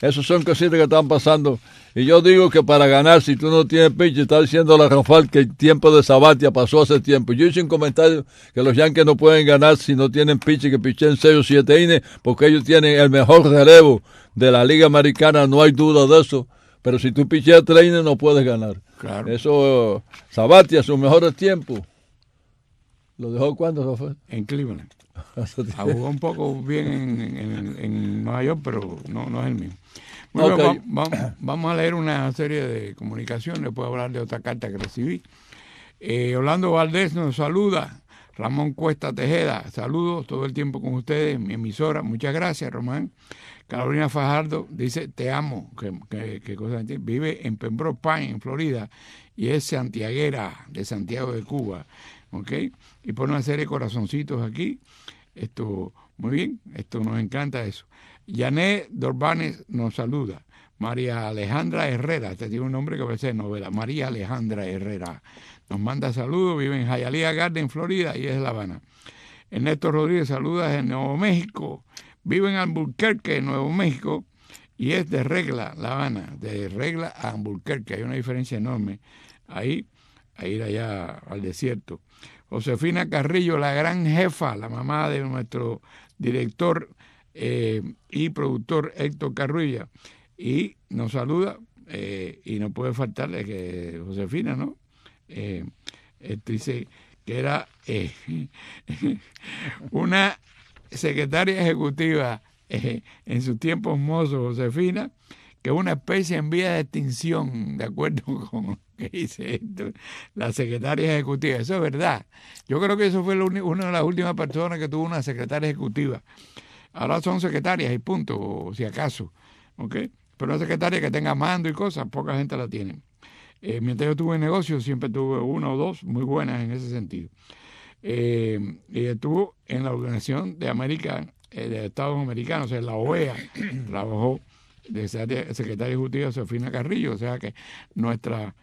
Esas son cositas que están pasando. Y yo digo que para ganar, si tú no tienes pitch, está diciendo la Rafael que el tiempo de Sabathia pasó hace tiempo. Yo hice un comentario que los Yankees no pueden ganar si no tienen pitch, que pichen 6 o 7 innings, porque ellos tienen el mejor relevo de la Liga Americana, no hay duda de eso. Pero si tú picheas 3 innings, no puedes ganar. Claro. Eso, Sabathia, sus mejores tiempos. ¿Lo dejó cuándo, Rafael? En Cleveland. Jugó un poco bien en Nueva York, pero no es el mismo. Bueno, Okay. vamos a leer una serie de comunicaciones, después hablar de otra carta que recibí. Orlando Valdés nos saluda. Ramón Cuesta Tejeda, saludos todo el tiempo con ustedes, mi emisora, muchas gracias, Román. Carolina Fajardo dice, te amo, ¿qué cosa? Vive en Pembroke Pines, en Florida, y es santiaguera de Santiago de Cuba, ¿ok? Y pone una serie de corazoncitos aquí, esto, muy bien, esto nos encanta eso. Yané Dorbanes nos saluda. María Alejandra Herrera, este tiene un nombre que parece de novela, María Alejandra Herrera, nos manda saludos, vive en Hialeah Garden, Florida, y es de La Habana. Ernesto Rodríguez saluda en Nuevo México, vive en Albuquerque, Nuevo México, y es de Regla, La Habana, de Regla a Albuquerque, hay una diferencia enorme ahí, a ir allá al desierto. Josefina Carrillo, la gran jefa, la mamá de nuestro director y productor Héctor Carrulla, y nos saluda, y no puede faltarle que Josefina, ¿no? Dice que era una secretaria ejecutiva en sus tiempos mozos, Josefina, que es una especie en vía de extinción, de acuerdo con lo que dice esto, la secretaria ejecutiva. Eso es verdad. Yo creo que eso fue una de las últimas personas que tuvo una secretaria ejecutiva. Ahora son secretarias y punto, o si acaso, ¿ok? Pero una secretaria que tenga mando y cosas, poca gente la tiene. Mientras yo tuve negocios, siempre tuve 1 o 2 muy buenas en ese sentido. Y estuvo en la Organización de América, de Estados Americanos, o sea, en la OEA, trabajó de secretaria ejecutiva Josefina Carrillo, o sea que nuestra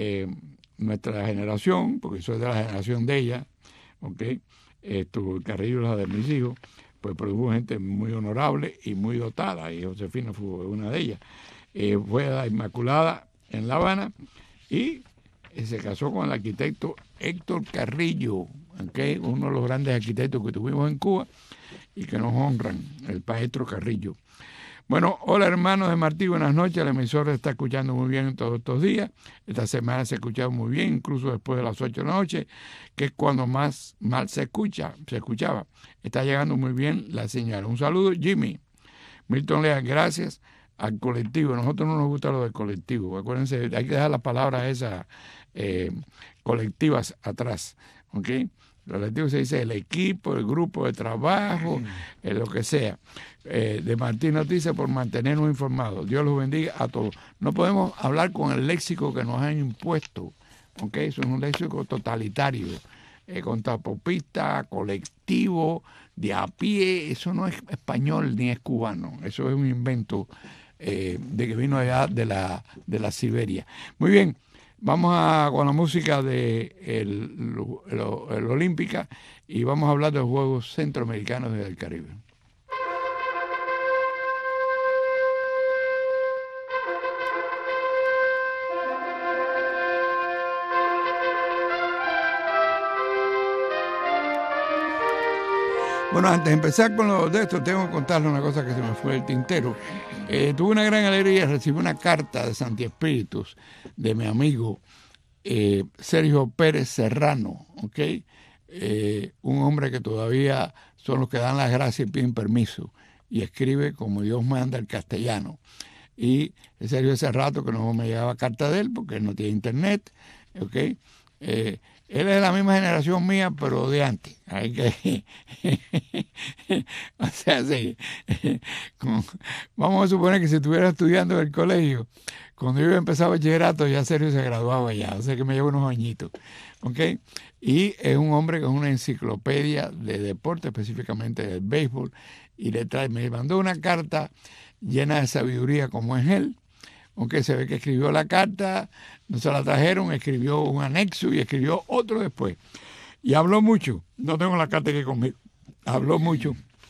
generación, porque soy de la generación de ella, ¿ok? Carrillo es la de mis hijos, pues produjo gente muy honorable y muy dotada, y Josefina fue una de ellas. Fue la Inmaculada en La Habana y se casó con el arquitecto Héctor Carrillo, ¿okay? Uno de los grandes arquitectos que tuvimos en Cuba y que nos honran, el maestro Carrillo. Bueno, hola hermanos de Martí, buenas noches. La emisora está escuchando muy bien todos estos días. Esta semana se ha escuchado muy bien, incluso después de las 8 de la noche, que es cuando más mal se escuchaba. Está llegando muy bien la señal. Un saludo, Jimmy. Milton Lea, gracias al colectivo. A nosotros no nos gusta lo del colectivo. Acuérdense, hay que dejar las palabras esas colectivas atrás. ¿Ok? El colectivo se dice el equipo, el grupo de trabajo, lo que sea. De Martín Noticias por mantenernos informados. Dios los bendiga a todos. No podemos hablar con el léxico que nos han impuesto. ¿Ok? Eso es un léxico totalitario. Contrapopista, colectivo, de a pie. Eso no es español ni es cubano. Eso es un invento de que vino allá de la Siberia. Muy bien. Vamos con la música de el Olímpica y vamos a hablar de los Juegos Centroamericanos del Caribe. Bueno, antes de empezar con lo de esto, tengo que contarles una cosa que se me fue del tintero. Tuve una gran alegría, recibí una carta de Santi Espíritus de mi amigo Sergio Pérez Serrano, ¿ok? Un hombre que todavía son los que dan las gracias y piden permiso y escribe como Dios manda el castellano. Y Sergio hace rato que no me llegaba carta de él porque él no tiene internet, ¿ok? Él es de la misma generación mía, pero de antes. Hay que, o sea, sí. Vamos a suponer que si estuviera estudiando en el colegio, cuando yo iba a empezar bachillerato, ya Sergio se graduaba ya, o sea que me lleva unos añitos. ¿Okay? Y es un hombre que es una enciclopedia de deporte, específicamente del béisbol, y me mandó una carta llena de sabiduría como es él. Aunque se ve que escribió la carta, no se la trajeron, escribió un anexo y escribió otro después. Y habló mucho, no tengo la carta aquí conmigo, habló mucho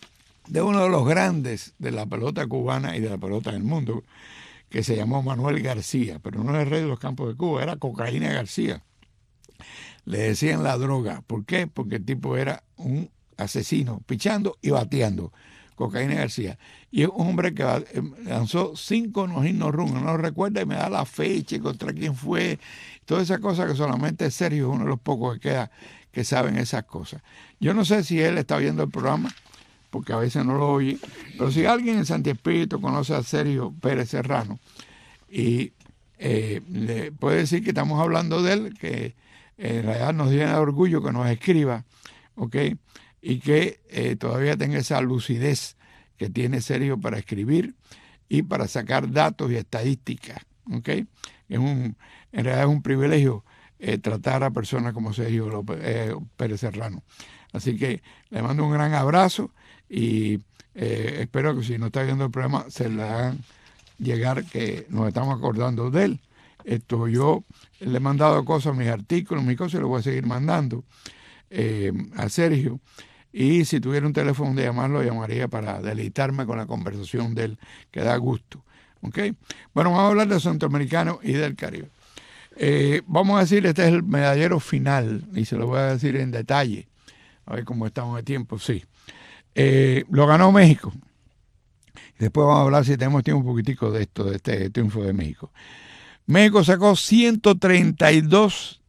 de uno de los grandes de la pelota cubana y de la pelota del mundo, que se llamó Manuel García, pero no era el rey de los campos de Cuba, era Cocaína García. Le decían la droga. ¿Por qué? Porque el tipo era un asesino, pichando y bateando. Cocaína García. Y es un hombre que lanzó 5 no-hit no-run, no lo recuerda y me da la fecha y contra quién fue. Todas esas cosas que solamente Sergio es uno de los pocos que queda que saben esas cosas. Yo no sé si él está viendo el programa, porque a veces no lo oye, pero si alguien en Santi Espíritu conoce a Sergio Pérez Serrano y le puede decir que estamos hablando de él, que en realidad nos llena de orgullo que nos escriba, ¿ok? Y que todavía tenga esa lucidez que tiene Sergio para escribir y para sacar datos y estadísticas, ¿ok? En realidad es un privilegio tratar a personas como Sergio Pérez Serrano. Así que le mando un gran abrazo y espero que si no está viendo el programa se le hagan llegar que nos estamos acordando de él. Yo le he mandado cosas, mis artículos, mis cosas, y le voy a seguir mandando a Sergio. Y si tuviera un teléfono donde llamarlo, llamaría para deleitarme con la conversación de él, que da gusto. ¿Okay? Bueno, vamos a hablar de Centroamericano y del Caribe. Vamos a decir, este es el medallero final, y se lo voy a decir en detalle. A ver cómo estamos de tiempo, sí. Lo ganó México. Después vamos a hablar, si tenemos tiempo, un poquitico de esto, de este triunfo de México. México sacó 132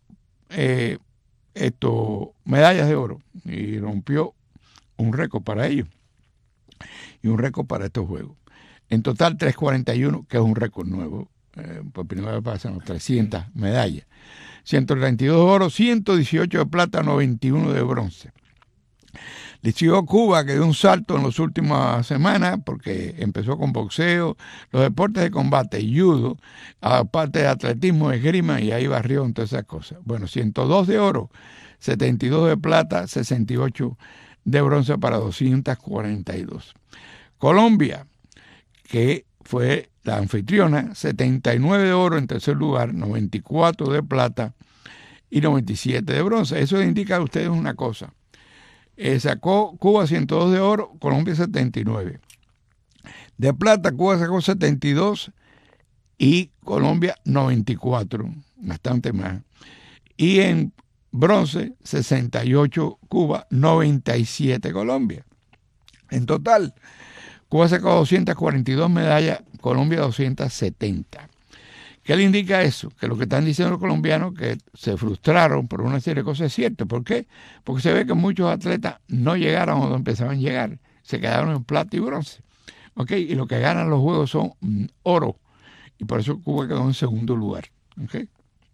medallas de oro y rompió un récord para ellos y un récord para estos juegos. En total 341, que es un récord nuevo. Por primera vez pasan los 300 medallas. 132 de oro, 118 de plata, 91 de bronce. Le siguió Cuba, que dio un salto en las últimas semanas, porque empezó con boxeo, los deportes de combate, judo, aparte de atletismo, esgrima, y ahí barrió en todas esas cosas. Bueno, 102 de oro, 72 de plata, 68 de bronce para 242. Colombia, que fue la anfitriona, 79 de oro en tercer lugar, 94 de plata y 97 de bronce. Eso indica a ustedes una cosa. Sacó Cuba 102 de oro, Colombia 79. De plata, Cuba sacó 72 y Colombia 94, bastante más. Y en bronce, 68 Cuba, 97 Colombia. En total, Cuba sacó 242 medallas, Colombia 270. ¿Qué le indica eso? Que lo que están diciendo los colombianos, que se frustraron por una serie de cosas, es cierto. ¿Por qué? Porque se ve que muchos atletas no llegaron a donde empezaban a llegar, se quedaron en plata y bronce. ¿Ok? Y lo que ganan los juegos son oro. Y por eso Cuba quedó en segundo lugar. ¿Ok?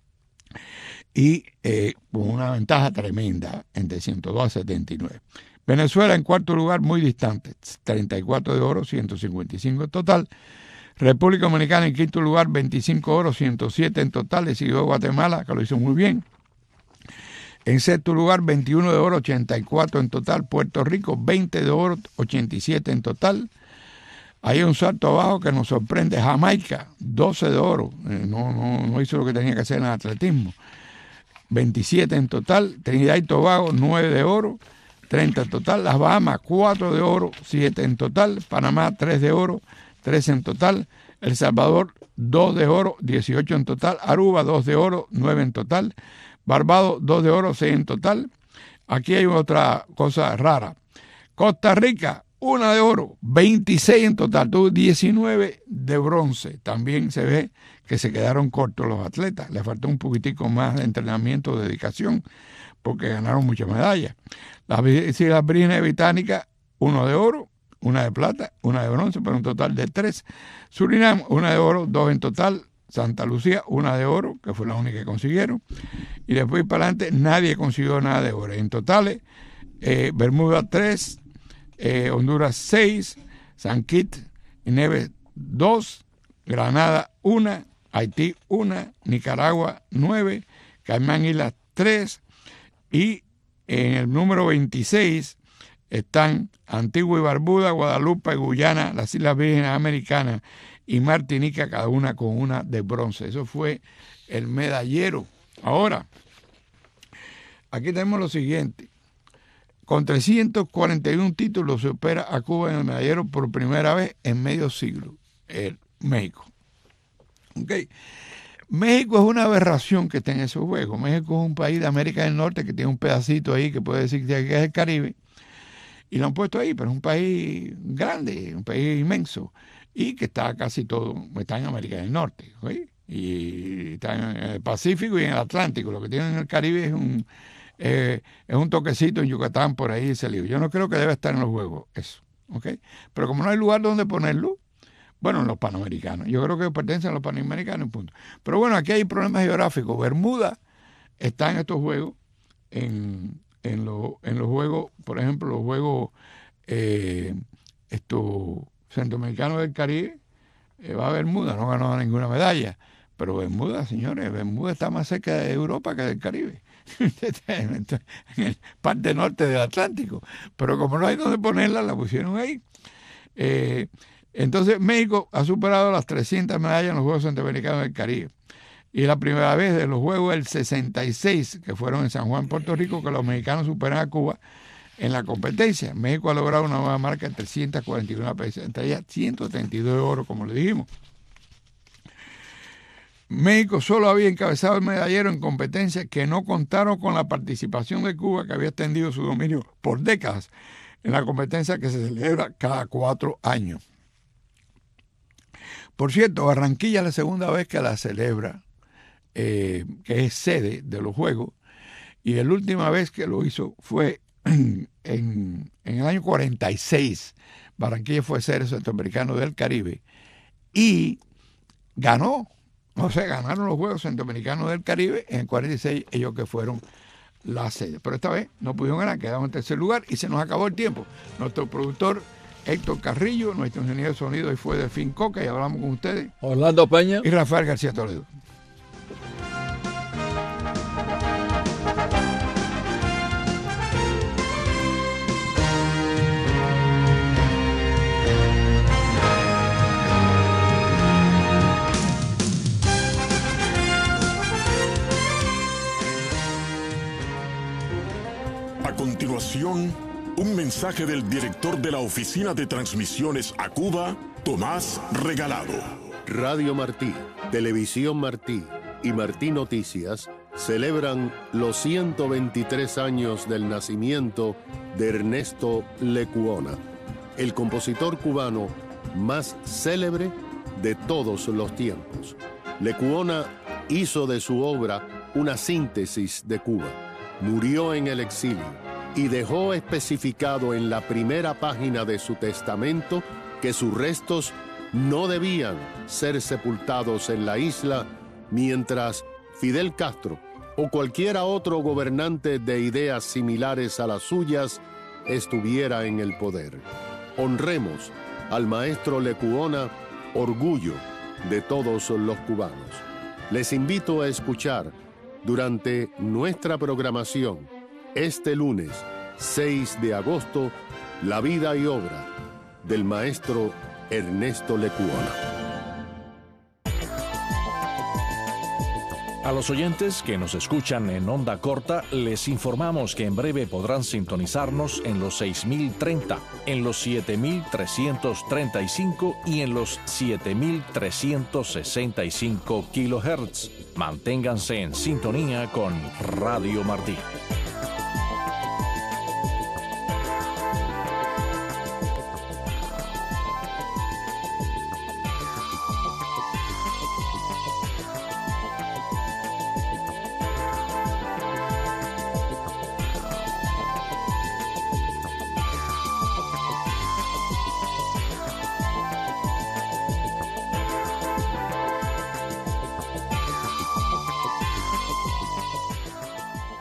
Y con una ventaja tremenda entre 102 a 79. Venezuela en cuarto lugar, muy distante, 34 de oro, 155 en total. República Dominicana en quinto lugar, 25 oro, 107 en total. Le siguió Guatemala, que lo hizo muy bien. En sexto lugar, 21 de oro, 84 en total. Puerto Rico, 20 de oro, 87 en total. Hay un salto abajo que nos sorprende. Jamaica, 12 de oro. No hizo lo que tenía que hacer en el atletismo. 27 en total. Trinidad y Tobago, 9 de oro, 30 en total. Las Bahamas, 4 de oro, 7 en total. Panamá, 3 de oro, 13 en total. El Salvador, 2 de oro, 18 en total. Aruba, 2 de oro, 9 en total. Barbados, 2 de oro, 6 en total. Aquí hay otra cosa rara. Costa Rica, 1 de oro, 26 en total. Tuvo 19 de bronce. También se ve que se quedaron cortos los atletas. Les faltó un poquitico más de entrenamiento, de dedicación, porque ganaron muchas medallas. Las Islas Vírgenes Británicas, 1 de oro, 1 de plata, 1 de bronce, para un total de 3. Surinam, 1 de oro, 2 en total. Santa Lucía, 1 de oro, que fue la única que consiguieron. Y después para adelante nadie consiguió nada de oro. En totales, Bermuda 3, Honduras 6, San Kitts y Nevis 2, Granada 1, Haití 1, Nicaragua 9, Caimán Islas 3, y en el número 26 están Antigua y Barbuda, Guadalupe, Guyana, las Islas Vírgenes Americanas y Martinica, cada una con una de bronce. Eso fue el medallero. Ahora, aquí tenemos lo siguiente. Con 341 títulos se supera a Cuba en el medallero por primera vez en medio siglo. México. Okay. México es una aberración que está en esos juegos. México es un país de América del Norte que tiene un pedacito ahí que puede decir que es el Caribe. Y lo han puesto ahí, pero es un país grande, un país inmenso. Y que está casi todo, está en América del Norte. ¿Okay? Y está en el Pacífico y en el Atlántico. Lo que tiene en el Caribe es un toquecito en Yucatán, por ahí ese lío. Yo no creo que debe estar en los juegos eso. ¿Okay? Pero como no hay lugar donde ponerlo, bueno, en los panamericanos. Yo creo que pertenecen a los panamericanos, punto. Pero bueno, aquí hay problemas geográficos. Bermuda está en estos juegos, en los juegos, por ejemplo, los juegos centroamericanos del Caribe, va a Bermuda, no ganó ninguna medalla. Pero Bermuda, señores, Bermuda está más cerca de Europa que del Caribe. En el parte norte del Atlántico. Pero como no hay donde ponerla, la pusieron ahí. Entonces México ha superado las 300 medallas en los Juegos Centroamericanos del Caribe. Y es la primera vez de los Juegos del 66, que fueron en San Juan, Puerto Rico, que los mexicanos superan a Cuba en la competencia. México ha logrado una nueva marca de 341 países, entre ellas 132 de oro, como le dijimos. México solo había encabezado el medallero en competencias que no contaron con la participación de Cuba, que había extendido su dominio por décadas en la competencia que se celebra cada 4 años. Por cierto, Barranquilla es la segunda vez que la celebra, que es sede de los Juegos, y la última vez que lo hizo fue en el año 46. Barranquilla fue sede centroamericano del Caribe y ganó, o sea, ganaron los Juegos Centroamericanos del Caribe en el 46, ellos que fueron la sede. Pero esta vez no pudieron ganar, quedaron en tercer lugar y se nos acabó el tiempo. Nuestro productor Héctor Carrillo, nuestro ingeniero de sonido y fue Delfín Coca, y hablamos con ustedes. Orlando Peña. Y Rafael García Toledo. A continuación, un mensaje del director de la Oficina de Transmisiones a Cuba, Tomás Regalado. Radio Martí, Televisión Martí y Martí Noticias celebran los 123 años del nacimiento de Ernesto Lecuona, el compositor cubano más célebre de todos los tiempos. Lecuona hizo de su obra una síntesis de Cuba. Murió en el exilio y dejó especificado en la primera página de su testamento que sus restos no debían ser sepultados en la isla mientras Fidel Castro o cualquiera otro gobernante de ideas similares a las suyas estuviera en el poder. Honremos al maestro Lecuona, orgullo de todos los cubanos. Les invito a escuchar durante nuestra programación este lunes 6 de agosto la vida y obra del maestro Ernesto Lecuona. A los oyentes que nos escuchan en onda corta, les informamos que en breve podrán sintonizarnos en los 6030, en los 7335 y en los 7365 kHz. Manténganse en sintonía con Radio Martí.